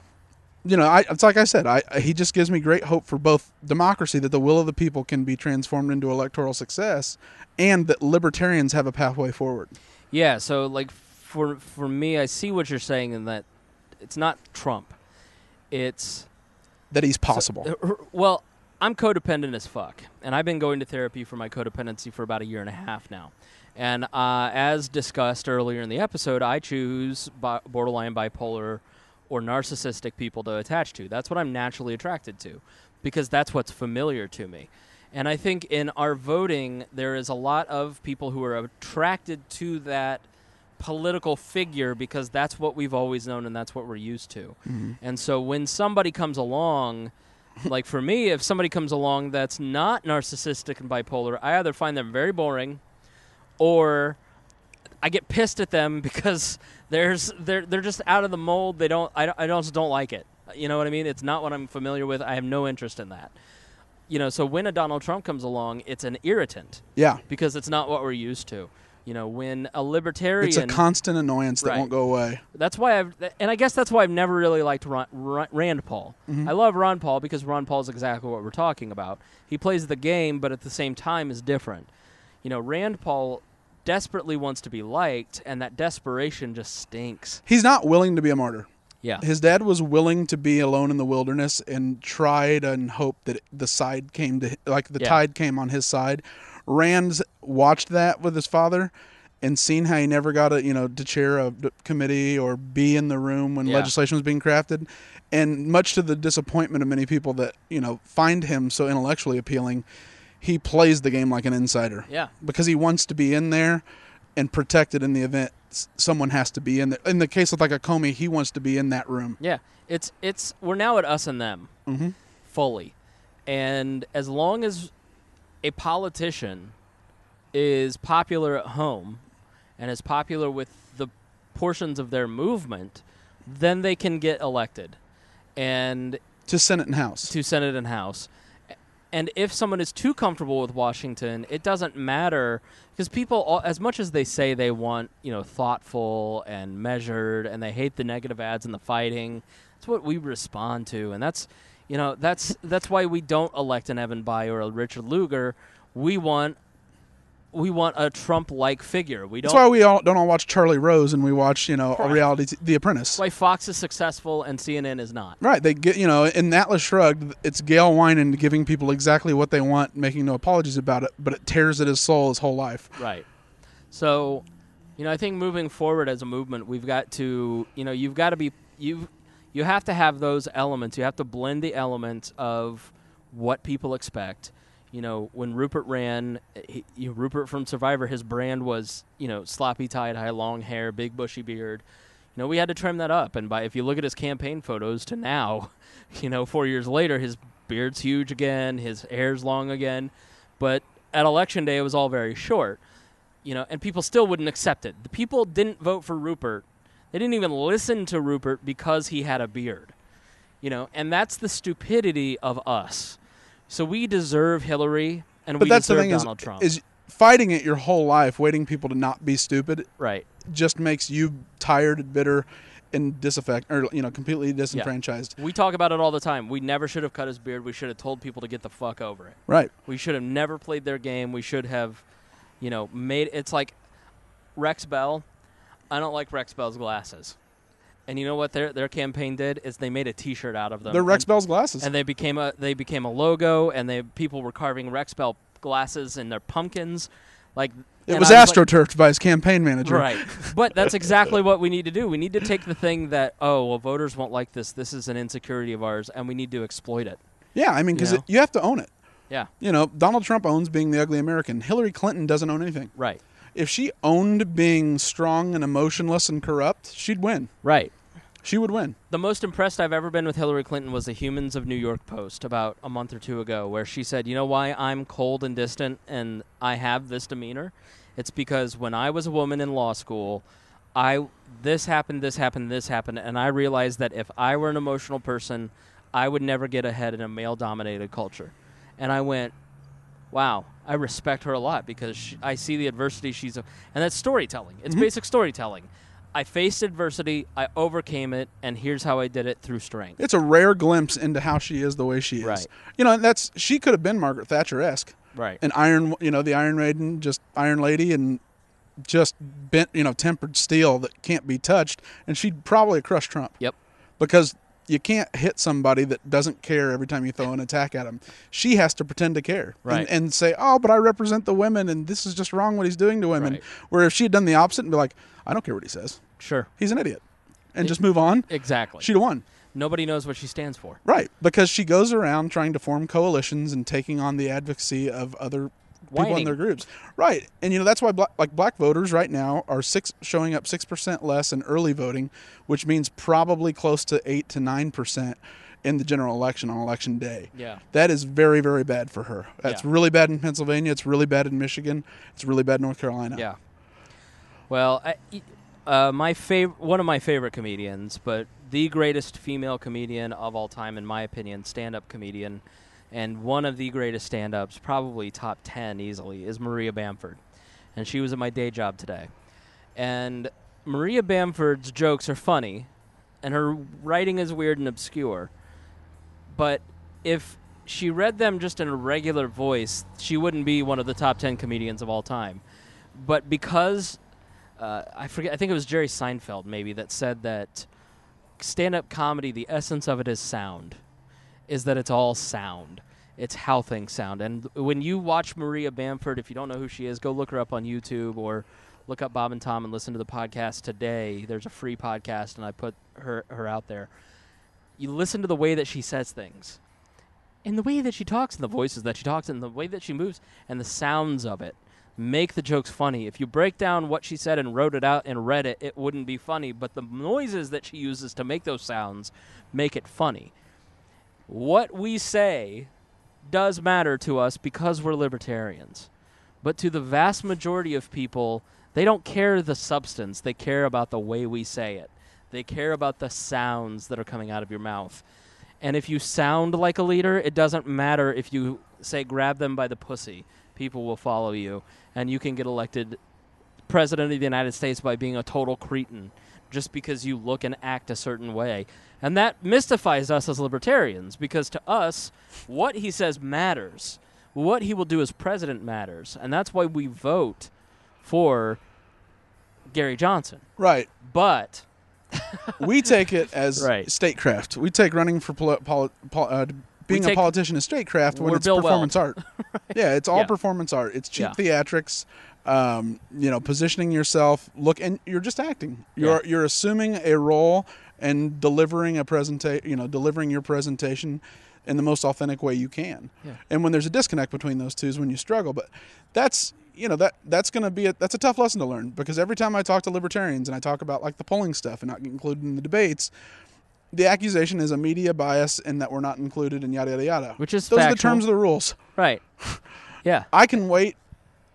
it's like I said, he just gives me great hope for both democracy, that the will of the people can be transformed into electoral success, and that libertarians have a pathway forward. Yeah, so for me, I see what you're saying in that it's not Trump. It's that he's possible. Well, I'm codependent as fuck, and I've been going to therapy for my codependency for about 1.5 years now. And as discussed earlier in the episode, I choose borderline bipolar or narcissistic people to attach to. That's what I'm naturally attracted to, because that's what's familiar to me. And I think in our voting, there is a lot of people who are attracted to that political figure because that's what we've always known and that's what we're used to. Mm-hmm. And so when somebody comes along, like for me, if somebody comes along that's not narcissistic and bipolar, I either find them very boring or I get pissed at them because they're just out of the mold. I just don't like it. You know what I mean? It's not what I'm familiar with. I have no interest in that. So when a Donald Trump comes along, it's an irritant. Yeah. Because it's not what we're used to. When a libertarian... It's a constant annoyance that won't go away. That's why I guess that's why I've never really liked Rand Paul. Mm-hmm. I love Ron Paul because Ron Paul is exactly what we're talking about. He plays the game, but at the same time is different. Rand Paul desperately wants to be liked, and that desperation just stinks. He's not willing to be a martyr. Yeah. His dad was willing to be alone in the wilderness and tried and hoped that the tide came on his side. Rand's watched that with his father and seen how he never got to chair a committee or be in the room when legislation was being crafted. And much to the disappointment of many people that, find him so intellectually appealing, he plays the game like an insider. Yeah. Because he wants to be in there and protected in the event someone has to be in there. In the case of a Comey, he wants to be in that room. Yeah. It's we're now at us and them fully. And as long as a politician is popular at home and is popular with the portions of their movement, then they can get elected. And to Senate and House. And if someone is too comfortable with Washington, it doesn't matter, because people, as much as they say they want, thoughtful and measured, and they hate the negative ads and the fighting, that's what we respond to, and that's why we don't elect an Evan Bayh or a Richard Lugar. We want a Trump-like figure. That's why we don't all watch Charlie Rose and we watch, a reality, The Apprentice. That's why Fox is successful and CNN is not. Right. They get, in Atlas Shrugged, it's Gail Wyman giving people exactly what they want, making no apologies about it, but it tears at his soul his whole life. Right. So, I think moving forward as a movement, we've got to, you've got to be, you have to have those elements. You have to blend the elements of what people expect. When Rupert ran, Rupert from Survivor, his brand was, sloppy tie-dye, long hair, big bushy beard. We had to trim that up. And if you look at his campaign photos to now, 4 years later, his beard's huge again, his hair's long again. But at Election Day, it was all very short, and people still wouldn't accept it. The people didn't vote for Rupert. They didn't even listen to Rupert because he had a beard. And that's the stupidity of us. So we deserve Hillary, and but we that's deserve the thing Donald Trump. Is fighting it your whole life, waiting people to not be stupid, right? Just makes you tired and bitter and completely disenfranchised. Yeah. We talk about it all the time. We never should have cut his beard. We should have told people to get the fuck over it. Right. We should have never played their game. We should have, made it's like Rex Bell. I don't like Rex Bell's glasses. And you know what their campaign did is they made a T-shirt out of them. They're Rex Bell's glasses, and they became a logo. And people were carving Rex Bell glasses in their pumpkins, like. It was AstroTurfed by his campaign manager. Right. But that's exactly what we need to do. We need to take the thing that, voters won't like this. This is an insecurity of ours, and we need to exploit it. Yeah, I mean, because you have to own it. Yeah. Donald Trump owns being the ugly American. Hillary Clinton doesn't own anything. Right. If she owned being strong and emotionless and corrupt, she'd win. Right. She would win. The most impressed I've ever been with Hillary Clinton was the Humans of New York post about a month or two ago, where she said, you know why I'm cold and distant and I have this demeanor? It's because when I was a woman in law school, this happened, and I realized that if I were an emotional person, I would never get ahead in a male-dominated culture. And I went, wow, I respect her a lot because I see the adversity and that's storytelling. It's basic storytelling. I faced adversity, I overcame it, and here's how I did it through strength. It's a rare glimpse into how she is the way she is. Right. And she could have been Margaret Thatcher-esque. Right. An the Iron Maiden, just Iron Lady, and just bent, tempered steel that can't be touched, and she'd probably crush Trump. Yep. Because you can't hit somebody that doesn't care every time you throw an attack at him. She has to pretend to care. Right. And say, but I represent the women, and this is just wrong what he's doing to women. Right. Where if she had done the opposite and be like, I don't care what he says. Sure. He's an idiot. And just move on. Exactly. She'd have won. Nobody knows what she stands for. Right. Because she goes around trying to form coalitions and taking on the advocacy of other people in their groups. Right. And, that's why black voters right now are showing up 6% less in early voting, which means probably close to 8 to 9% in the general election on election day. Yeah. That is very, very bad for her. That's really bad in Pennsylvania. It's really bad in Michigan. It's really bad in North Carolina. Yeah. Well, one of my favorite comedians, but the greatest female comedian of all time, in my opinion, stand-up comedian, and one of the greatest stand-ups, probably top 10 easily, is Maria Bamford. And she was at my day job today. And Maria Bamford's jokes are funny, and her writing is weird and obscure. But if she read them just in a regular voice, she wouldn't be one of the top 10 comedians of all time. But because... I think it was Jerry Seinfeld maybe that said that stand-up comedy, the essence of it is sound, is that it's all sound. It's how things sound. And when you watch Maria Bamford, if you don't know who she is, go look her up on YouTube or look up Bob and Tom and listen to the podcast today. There's a free podcast, and I put her out there. You listen to the way that she says things, and the way that she talks, and the voices that she talks, and the way that she moves, and the sounds of it. Make the jokes funny. If you break down what she said and wrote it out and read it, it wouldn't be funny. But the noises that she uses to make those sounds make it funny. What we say does matter to us because we're libertarians. But to the vast majority of people, they don't care the substance. They care about the way we say it. They care about the sounds that are coming out of your mouth. And if you sound like a leader, it doesn't matter if you say grab them by the pussy. People will follow you, and you can get elected president of the United States by being a total cretin just because you look and act a certain way. And that mystifies us as libertarians, because to us, what he says matters. What he will do as president matters, and that's why we vote for Gary Johnson. Right. But we take it as statecraft. We take running for being a politician is statecraft when it's performance art. Right. Yeah, it's all performance art. It's cheap theatrics. Positioning yourself. And you're just acting. You're assuming a role and delivering a delivering your presentation in the most authentic way you can. Yeah. And when there's a disconnect between those two is when you struggle. But that's going to be that's a tough lesson to learn, because every time I talk to libertarians and I talk about like the polling stuff and not get included in the debates, the accusation is a media bias and that we're not included and yada, yada, yada. Which is Those factual. are the terms of the rules. Right. Yeah. I can wait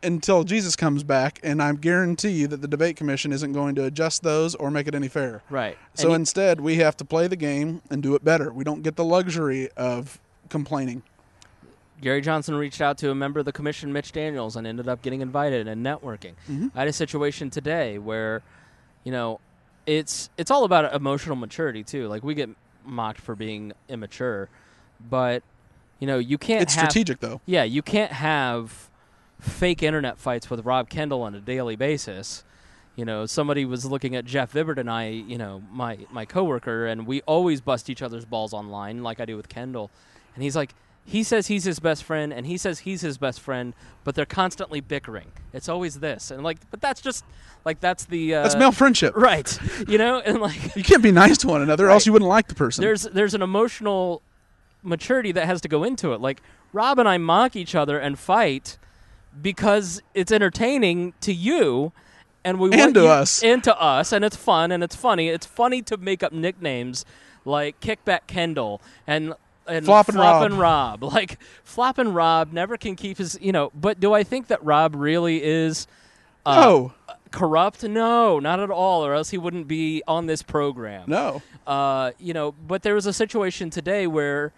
until Jesus comes back, and I guarantee you that the debate commission isn't going to adjust those or make it any fair. Right. So instead, we have to play the game and do it better. We don't get the luxury of complaining. Gary Johnson reached out to a member of the commission, Mitch Daniels, and ended up getting invited and networking. Mm-hmm. I had a situation today where, it's all about emotional maturity too. Like, we get mocked for being immature, but you can't. It's strategic though. Yeah, you can't have fake internet fights with Rob Kendall on a daily basis. Somebody was looking at Jeff Vibbert and I, my coworker, and we always bust each other's balls online, like I do with Kendall. And he's like, he says he's his best friend, and he says he's his best friend, but they're constantly bickering. It's always this, and but that's just that's the that's male friendship, right? And you can't be nice to one another, or else you wouldn't like the person. There's an emotional maturity that has to go into it. Like, Rob and I mock each other and fight because it's entertaining to you, and we want to us, and to us, and it's fun and it's funny. It's funny to make up nicknames like Kickback Kendall and Flop and Rob. Like, Flop and Rob never can keep his, but do I think that Rob really is corrupt? No, not at all, or else he wouldn't be on this program. No. But there was a situation today where,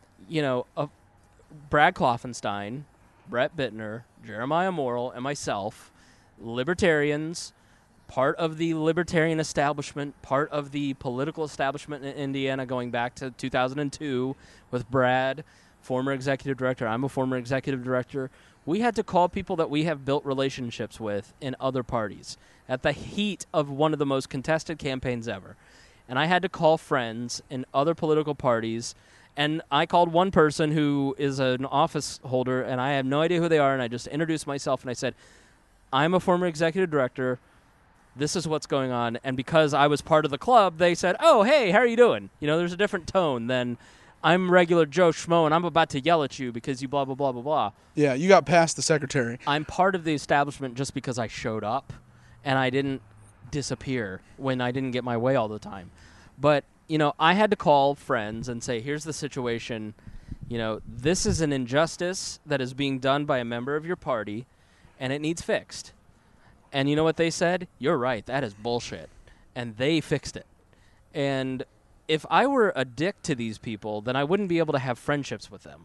Brad Kloffenstein, Brett Bittner, Jeremiah Morrill, and myself, libertarians, part of the libertarian establishment, part of the political establishment in Indiana going back to 2002 with Brad, former executive director. I'm a former executive director. We had to call people that we have built relationships with in other parties at the heat of one of the most contested campaigns ever. And I had to call friends in other political parties. And I called one person who is an office holder, and I have no idea who they are, and I just introduced myself, and I said, I'm a former executive director. This is what's going on. And because I was part of the club, they said, oh, hey, how are you doing? There's a different tone than I'm regular Joe Schmo, and I'm about to yell at you because you blah, blah, blah, blah, blah. Yeah, you got past the secretary. I'm part of the establishment just because I showed up, and I didn't disappear when I didn't get my way all the time. But, I had to call friends and say, here's the situation. This is an injustice that is being done by a member of your party, and it needs fixed. And you know what they said? You're right. That is bullshit. And they fixed it. And if I were a dick to these people, then I wouldn't be able to have friendships with them.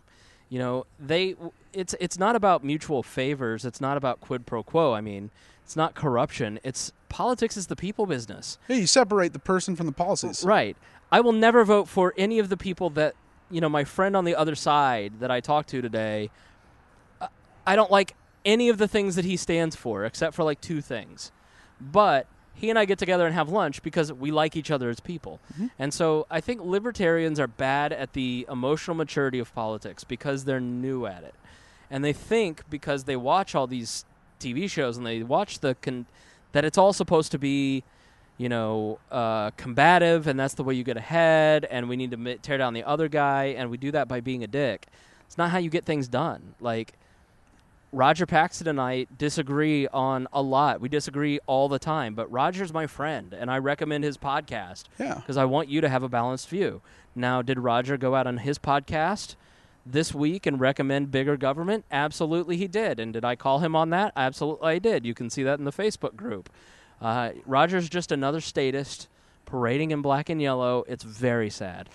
It's not about mutual favors. It's not about quid pro quo. I mean, it's not corruption. Politics is the people business. Yeah, you separate the person from the policies. Right. I will never vote for any of the people that, my friend on the other side that I talked to today, I don't like any of the things that he stands for, except for like two things. But he and I get together and have lunch because we like each other as people. Mm-hmm. And so I think libertarians are bad at the emotional maturity of politics because they're new at it. And they think because they watch all these TV shows and they watch that it's all supposed to be, combative, and that's the way you get ahead, and we need to tear down the other guy, and we do that by being a dick. It's not how you get things done. Like, Roger Paxton and I disagree on a lot. We disagree all the time, but Roger's my friend, and I recommend his podcast because I want you to have a balanced view. Now, did Roger go out on his podcast this week and recommend bigger government? Absolutely he did. And did I call him on that? Absolutely I did. You can see that in the Facebook group. Roger's just another statist parading in black and yellow. It's very sad.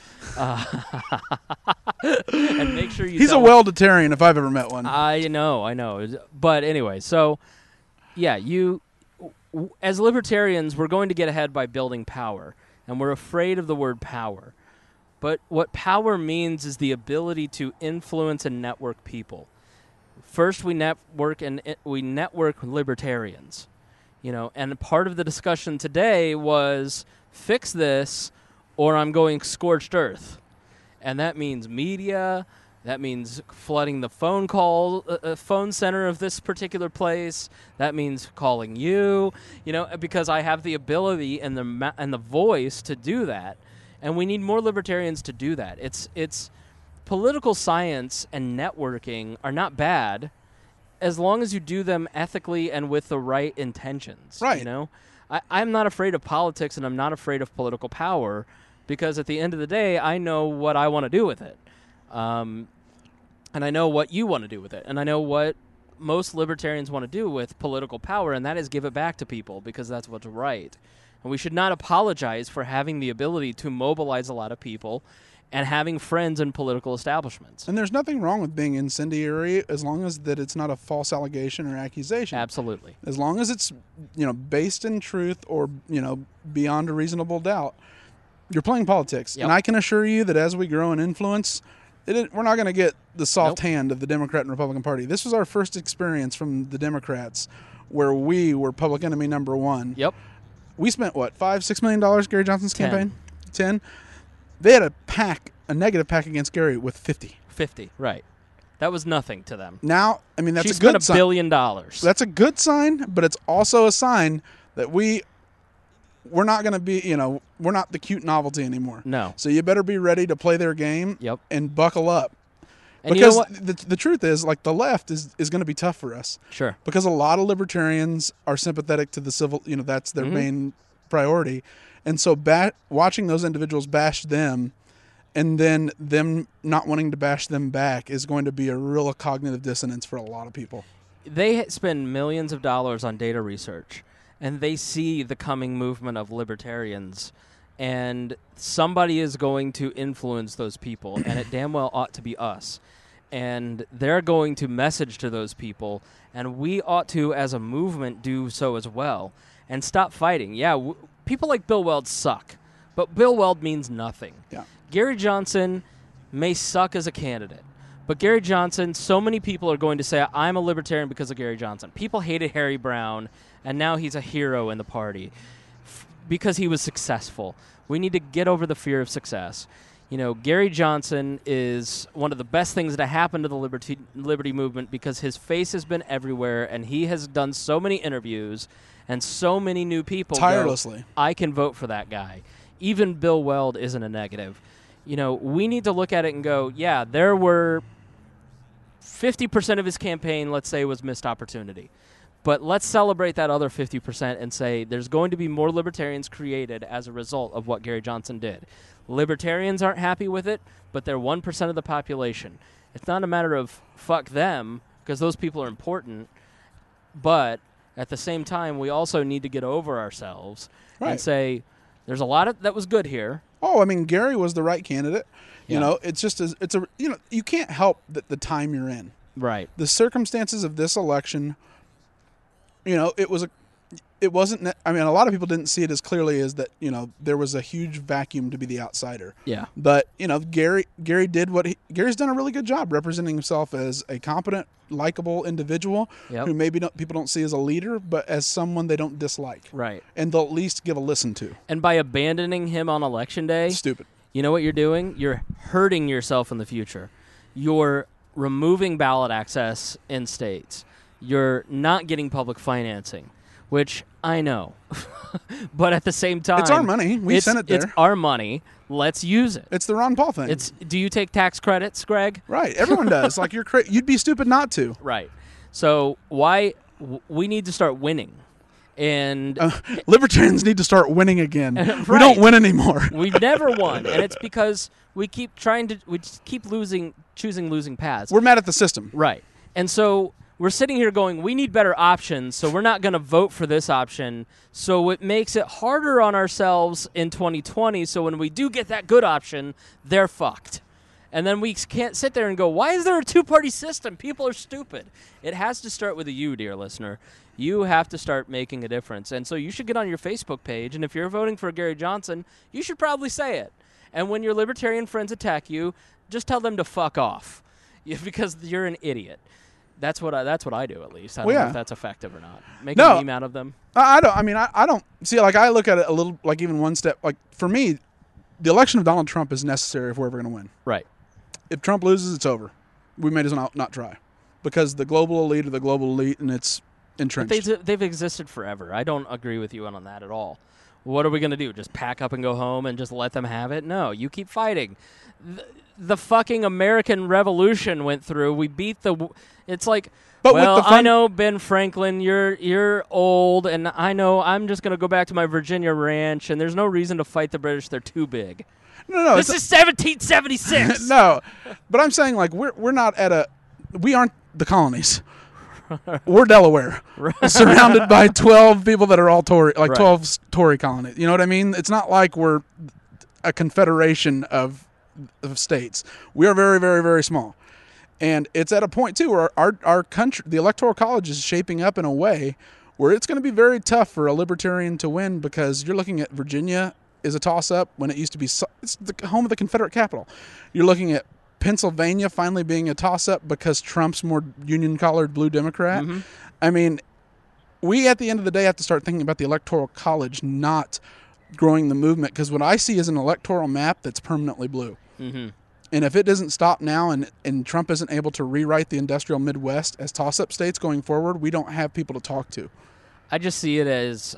And make sure you He's a well-detarian if I've ever met one. I know. But anyway, so, yeah, as libertarians, we're going to get ahead by building power. And we're afraid of the word power. But what power means is the ability to influence and network people. First, we network libertarians. And part of the discussion today was fix this or I'm going scorched earth. And that means media, that means flooding the phone center of this particular place, that means calling you, because I have the ability and the voice to do that. And we need more libertarians to do that. It's political science and networking are not bad as long as you do them ethically and with the right intentions. Right. I'm not afraid of politics, and I'm not afraid of political power, because at the end of the day, I know what I want to do with it. And I know what you want to do with it. And I know what most libertarians want to do with political power, and that is give it back to people because that's what's right. And we should not apologize for having the ability to mobilize a lot of people and having friends in political establishments. And there's nothing wrong with being incendiary as long as that it's not a false allegation or accusation. Absolutely. As long as it's, based in truth or, beyond a reasonable doubt, you're playing politics. Yep. And I can assure you that as we grow in influence, we're not going to get the soft hand of the Democrat and Republican Party. This was our first experience from the Democrats where we were public enemy number one. Yep. We spent, $5-6 million Gary Johnson's campaign? 10. They had a negative pack against Gary with 50. 50, right. That was nothing to them. Now, that's she a good spent sign. $1 billion. That's a good sign, but it's also a sign that we're not going to be, we're not the cute novelty anymore. No. So you better be ready to play their game and buckle up. And because you know what? the truth is, the left is going to be tough for us. Sure. Because a lot of libertarians are sympathetic to the civil, that's their main priority. And so watching those individuals bash them and then them not wanting to bash them back is going to be a real cognitive dissonance for a lot of people. They spend millions of dollars on data research, and they see the coming movement of libertarians, and somebody is going to influence those people, and it damn well ought to be us. And they're going to message to those people, and we ought to, as a movement, do so as well, and stop fighting. Yeah, people like Bill Weld suck, but Bill Weld means nothing. Yeah. Gary Johnson may suck as a candidate, but Gary Johnson, so many people are going to say, I'm a libertarian because of Gary Johnson. People hated Harry Brown, and now he's a hero in the party because he was successful. We need to get over the fear of success. Gary Johnson is one of the best things that happened to the liberty movement because his face has been everywhere, and he has done so many interviews, and so many new people tirelessly. I can vote for that guy. Even Bill Weld isn't a negative. We need to look at it and go, yeah, there were 50% of his campaign, let's say, was missed opportunity. But let's celebrate that other 50% and say there's going to be more libertarians created as a result of what Gary Johnson did. Libertarians aren't happy with it, but they're 1% of the population. It's not a matter of fuck them, because those people are important, but at the same time, we also need to get over ourselves and say there's a lot that was good here. Oh, Gary was the right candidate. It's just you can't help the time you're in. Right. The circumstances of this election, it wasn't. A lot of people didn't see it as clearly as that. There was a huge vacuum to be the outsider. Yeah. But Gary did Gary's done a really good job representing himself as a competent, likable individual who maybe people don't see as a leader, but as someone they don't dislike. Right. And they'll at least give a listen to. And by abandoning him on Election Day, stupid. You know what you're doing? You're hurting yourself in the future. You're removing ballot access in states. You're not getting public financing, which I know. But at the same time, it's our money. We sent it there. It's our money. Let's use it. It's the Ron Paul thing. Do you take tax credits, Greg? Right. Everyone does. You'd be stupid not to. Right. So we need to start winning. And libertarians need to start winning again. Right. We don't win anymore. We never won, and it's because we keep choosing losing paths. We're mad at the system. Right. And so we're sitting here going, we need better options, so we're not going to vote for this option. So it makes it harder on ourselves in 2020, so when we do get that good option, they're fucked. And then we can't sit there and go, why is there a two-party system? People are stupid. It has to start with you, dear listener. You have to start making a difference. And so you should get on your Facebook page, and if you're voting for Gary Johnson, you should probably say it. And when your libertarian friends attack you, just tell them to fuck off because you're an idiot. That's what I do, at least. I don't know if that's effective or not. Make a meme out of them. I don't see. I look at it a little even one step. For me, the election of Donald Trump is necessary if we're ever going to win. Right. If Trump loses, it's over. We may as well not try, because the global elite are the global elite, and it's entrenched. But they've existed forever. I don't agree with you on that at all. What are we going to do? Just pack up and go home and just let them have it? No, you keep fighting. The fucking American Revolution went through. We beat the. It's like, I know, Ben Franklin, you're old, and I know I'm just going to go back to my Virginia ranch, and there's no reason to fight the British. They're too big. No. This is 1776. No, but I'm saying we aren't the colonies. we're Delaware, surrounded by 12 people that are all Tory, like 12 Tory colonies. You know what I mean? It's not like we're a confederation of states. We are very, very, very small. And it's at a point, too, where our country, the Electoral College is shaping up in a way where it's going to be very tough for a libertarian to win, because you're looking at Virginia is a toss-up when it used to be it's the home of the Confederate capital. You're looking at Pennsylvania finally being a toss-up because Trump's more union-collared blue Democrat. Mm-hmm. I mean, we at the end of the day have to start thinking about the Electoral College, not growing the movement, because what I see is an electoral map that's permanently blue. Mm-hmm. And if it doesn't stop now and Trump isn't able to rewrite the industrial Midwest as toss-up states going forward, we don't have people to talk to. I just see it as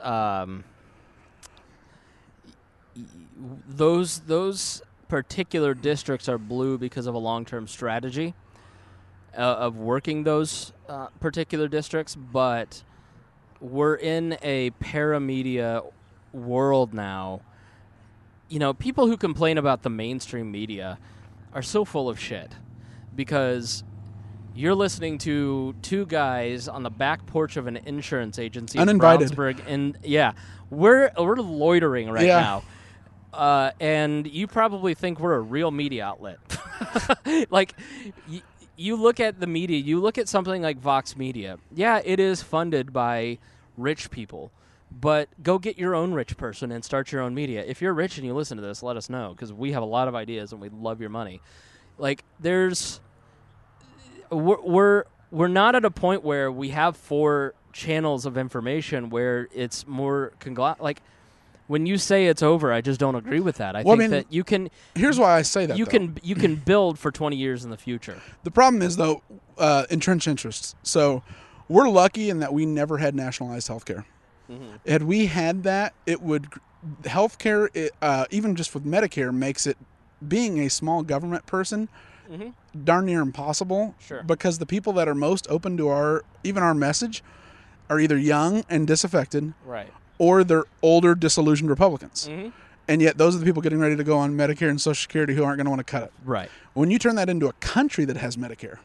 those particular districts are blue because of a long-term strategy of working those particular districts, but we're in a paramedia world now. You know, people who complain about the mainstream media are so full of shit, because you're listening to two guys on the back porch of an insurance agency uninvited in Brownsburg, and we're loitering right now, and you probably think we're a real media outlet. Like, you look at the media, you look at something like Vox Media. Yeah, it is funded by rich people, but go get your own rich person and start your own media. If you're rich and you listen to this, let us know, because we have a lot of ideas and we love your money. Like, we're not at a point where we have 4 channels of information where it's more like, when you say it's over, I just don't agree with that. I think that you can. Here's why I say that. You can build for 20 years in the future. The problem is, though, entrenched interests. So we're lucky in that we never had nationalized healthcare. Mm-hmm. Had we had that, healthcare, even just with Medicare, makes it, being a small government person, darn near impossible. Sure. Because the people that are most open to our message are either young and disaffected, right, or they're older, disillusioned Republicans. Mm-hmm. And yet those are the people getting ready to go on Medicare and Social Security who aren't going to want to cut it. Right. When you turn that into a country that has Medicare,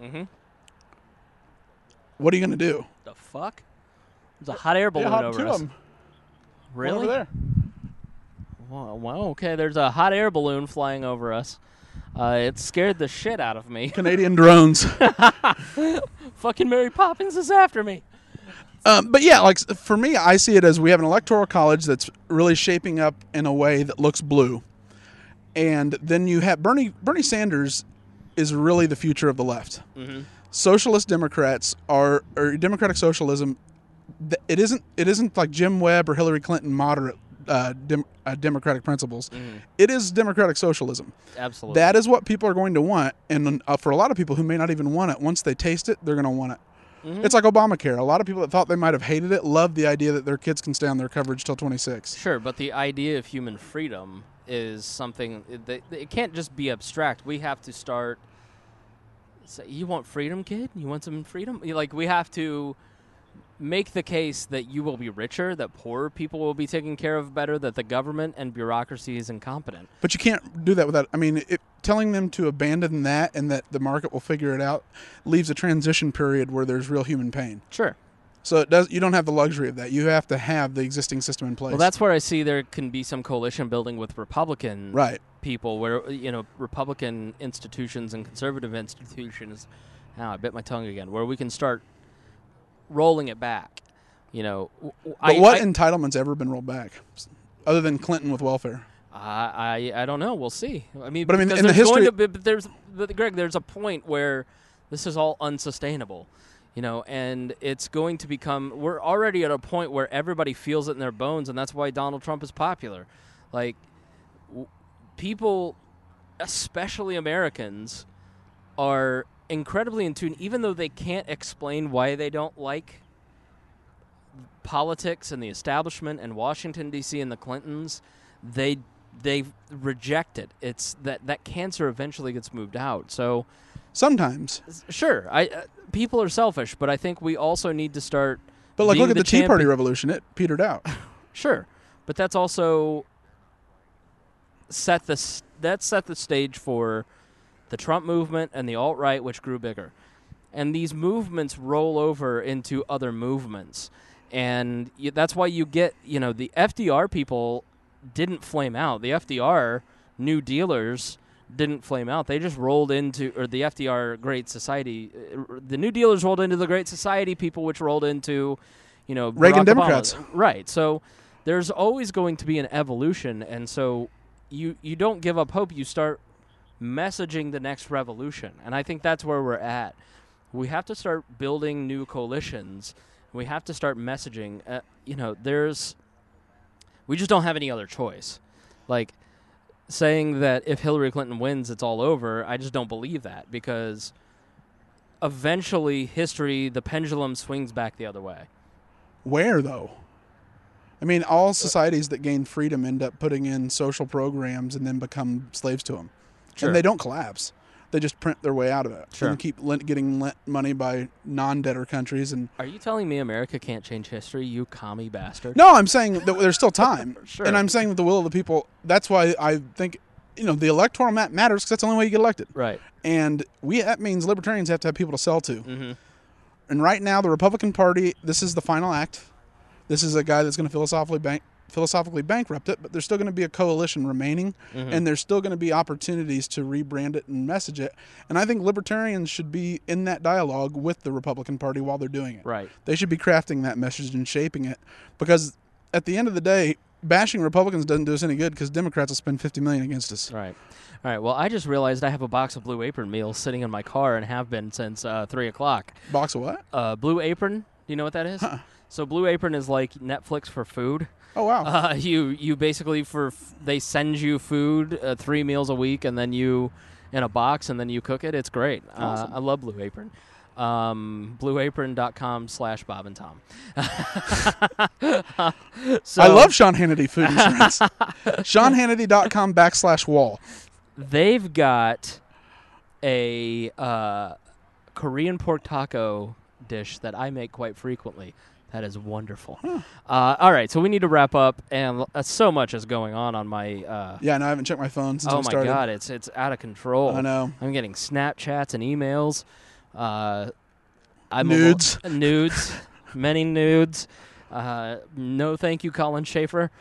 what are you going to do? The fuck? There's a hot air balloon over us. Really? Over there. Wow, okay, there's a hot air balloon flying over us. It scared the shit out of me. Canadian drones. Fucking Mary Poppins is after me. But yeah, like, for me, I see it as we have an electoral college that's really shaping up in a way that looks blue. And then you have Bernie Sanders is really the future of the left. Mm-hmm. Socialist Democrats or democratic socialism, it isn't like Jim Webb or Hillary Clinton moderate democratic principles. Mm-hmm. It is democratic socialism. Absolutely. That is what people are going to want. And for a lot of people who may not even want it, once they taste it, they're going to want it. Mm-hmm. It's like Obamacare. A lot of people that thought they might have hated it love the idea that their kids can stay on their coverage till 26. Sure, but the idea of human freedom is something that it can't just be abstract. We have to start. Say, you want freedom, kid? You want some freedom? Like, we have to make the case that you will be richer, that poorer people will be taken care of better, that the government and bureaucracy is incompetent. But you can't do that without, I mean, telling them to abandon that and that the market will figure it out leaves a transition period where there's real human pain. Sure. So you don't have the luxury of that. You have to have the existing system in place. Well, that's where I see there can be some coalition building with Republican people, where, Republican institutions and conservative institutions, I bit my tongue again, where we can start rolling it back. But what entitlement's ever been rolled back, other than Clinton with welfare? I don't know. We'll see. In the history, Greg, there's a point where this is all unsustainable, and it's going to become. We're already at a point where everybody feels it in their bones, and that's why Donald Trump is popular. Like, people, especially Americans, are incredibly in tune, even though they can't explain why they don't like politics and the establishment and Washington, D.C. and the Clintons. They reject it. It's that cancer eventually gets moved out. So sometimes, sure, people are selfish, but I think we also need to start. But look at the Tea Party revolution; it petered out. Sure, but that's also set the stage for the Trump movement and the alt-right, which grew bigger. And these movements roll over into other movements. And that's why you get, the FDR people didn't flame out. The FDR New Dealers didn't flame out. They just rolled into, or the FDR Great Society, the New Dealers rolled into the Great Society people, which rolled into, Reagan Democrats. Right. So there's always going to be an evolution. And so you don't give up hope. You start messaging the next revolution. And I think that's where we're at. We have to start building new coalitions. We have to start messaging. We just don't have any other choice. Like, saying that if Hillary Clinton wins, it's all over, I just don't believe that, because eventually the pendulum swings back the other way. Where, though? I mean, all societies that gain freedom end up putting in social programs and then become slaves to them. Sure. And they don't collapse. They just print their way out of it. Sure. And keep getting lent money by non-debtor countries. And are you telling me America can't change history, you commie bastard? No, I'm saying that there's still time. Sure. And I'm saying that the will of the people, that's why I think, the electoral map matters, because that's the only way you get elected. Right. And that means libertarians have to have people to sell to. Mm-hmm. And right now, the Republican Party, this is the final act. This is a guy that's going to philosophically bankrupt it, but there's still going to be a coalition remaining, and there's still going to be opportunities to rebrand it and message it. And I think libertarians should be in that dialogue with the Republican Party while they're doing it. Right. They should be crafting that message and shaping it, because at the end of the day, bashing Republicans doesn't do us any good, because Democrats will spend $50 million against us. Right. All right. Well, I just realized I have a box of Blue Apron meals sitting in my car and have been since 3 o'clock. Box of what? Blue Apron. Do you know what that is? So Blue Apron is like Netflix for food. Oh, wow. You basically, they send you food 3 meals a week, and then you in a box, and then you cook it. It's great. Awesome. I love Blue Apron. BlueApron.com/Bob and Tom. I love Sean Hannity food insurance. SeanHannity.com/wall. They've got a Korean pork taco dish that I make quite frequently. That is wonderful. All right, so we need to wrap up, and so much is going on my... yeah, no, I haven't checked my phone since we started. Oh, my God, it's out of control. I know. I'm getting Snapchats and emails. Nudes. Nudes. Many nudes. No thank you, Colin Schaefer.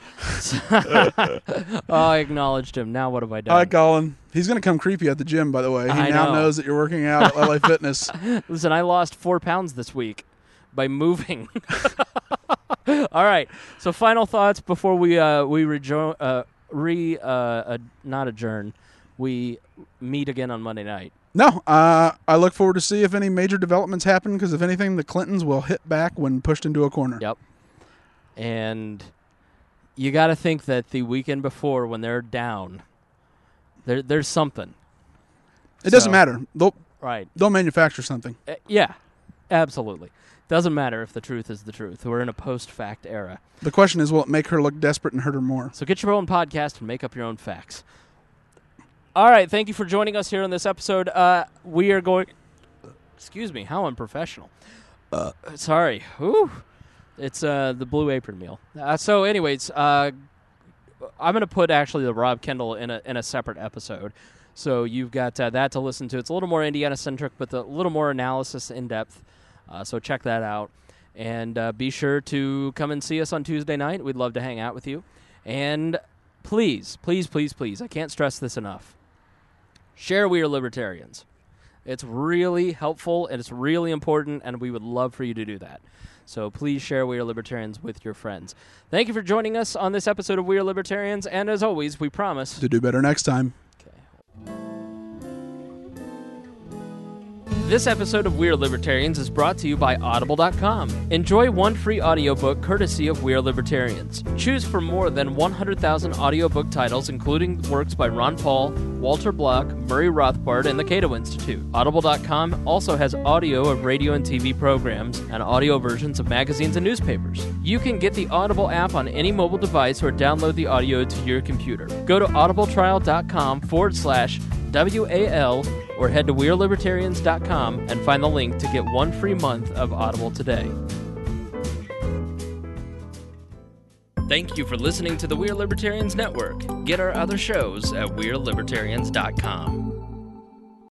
I acknowledged him. Now what have I done? Hi, Colin. He's going to come creepy at the gym, by the way. He now knows that you're working out at LA Fitness. Listen, I lost 4 pounds this week by moving. All right. So final thoughts before we not adjourn. We meet again on Monday night. No, I look forward to see if any major developments happen, because if anything, the Clintons will hit back when pushed into a corner. Yep. And you got to think that the weekend before, when they're down, there's something. It doesn't matter. They'll manufacture something. Yeah, absolutely. Doesn't matter if the truth is the truth. We're in a post-fact era. The question is, will it make her look desperate and hurt her more? So get your own podcast and make up your own facts. All right, thank you for joining us here on this episode. We are going... Excuse me, how unprofessional. Sorry. Whew. It's the Blue Apron meal. So anyways, I'm going to put actually the Rob Kendall in a separate episode. So you've got that to listen to. It's a little more Indiana-centric, but a little more analysis in-depth. So check that out. And be sure to come and see us on Tuesday night. We'd love to hang out with you. And please, please, please, please, I can't stress this enough. Share We Are Libertarians. It's really helpful, and it's really important, and we would love for you to do that. So please share We Are Libertarians with your friends. Thank you for joining us on this episode of We Are Libertarians, and as always, we promise to do better next time. This episode of We Are Libertarians is brought to you by Audible.com. Enjoy one free audiobook courtesy of We Are Libertarians. Choose from more than 100,000 audiobook titles, including works by Ron Paul, Walter Block, Murray Rothbard, and the Cato Institute. Audible.com also has audio of radio and TV programs and audio versions of magazines and newspapers. You can get the Audible app on any mobile device or download the audio to your computer. Go to audibletrial.com/WAL or head to WeareLibertarians.com and find the link to get one free month of Audible today. Thank you for listening to the We Are Libertarians Network. Get our other shows at WeareLibertarians.com.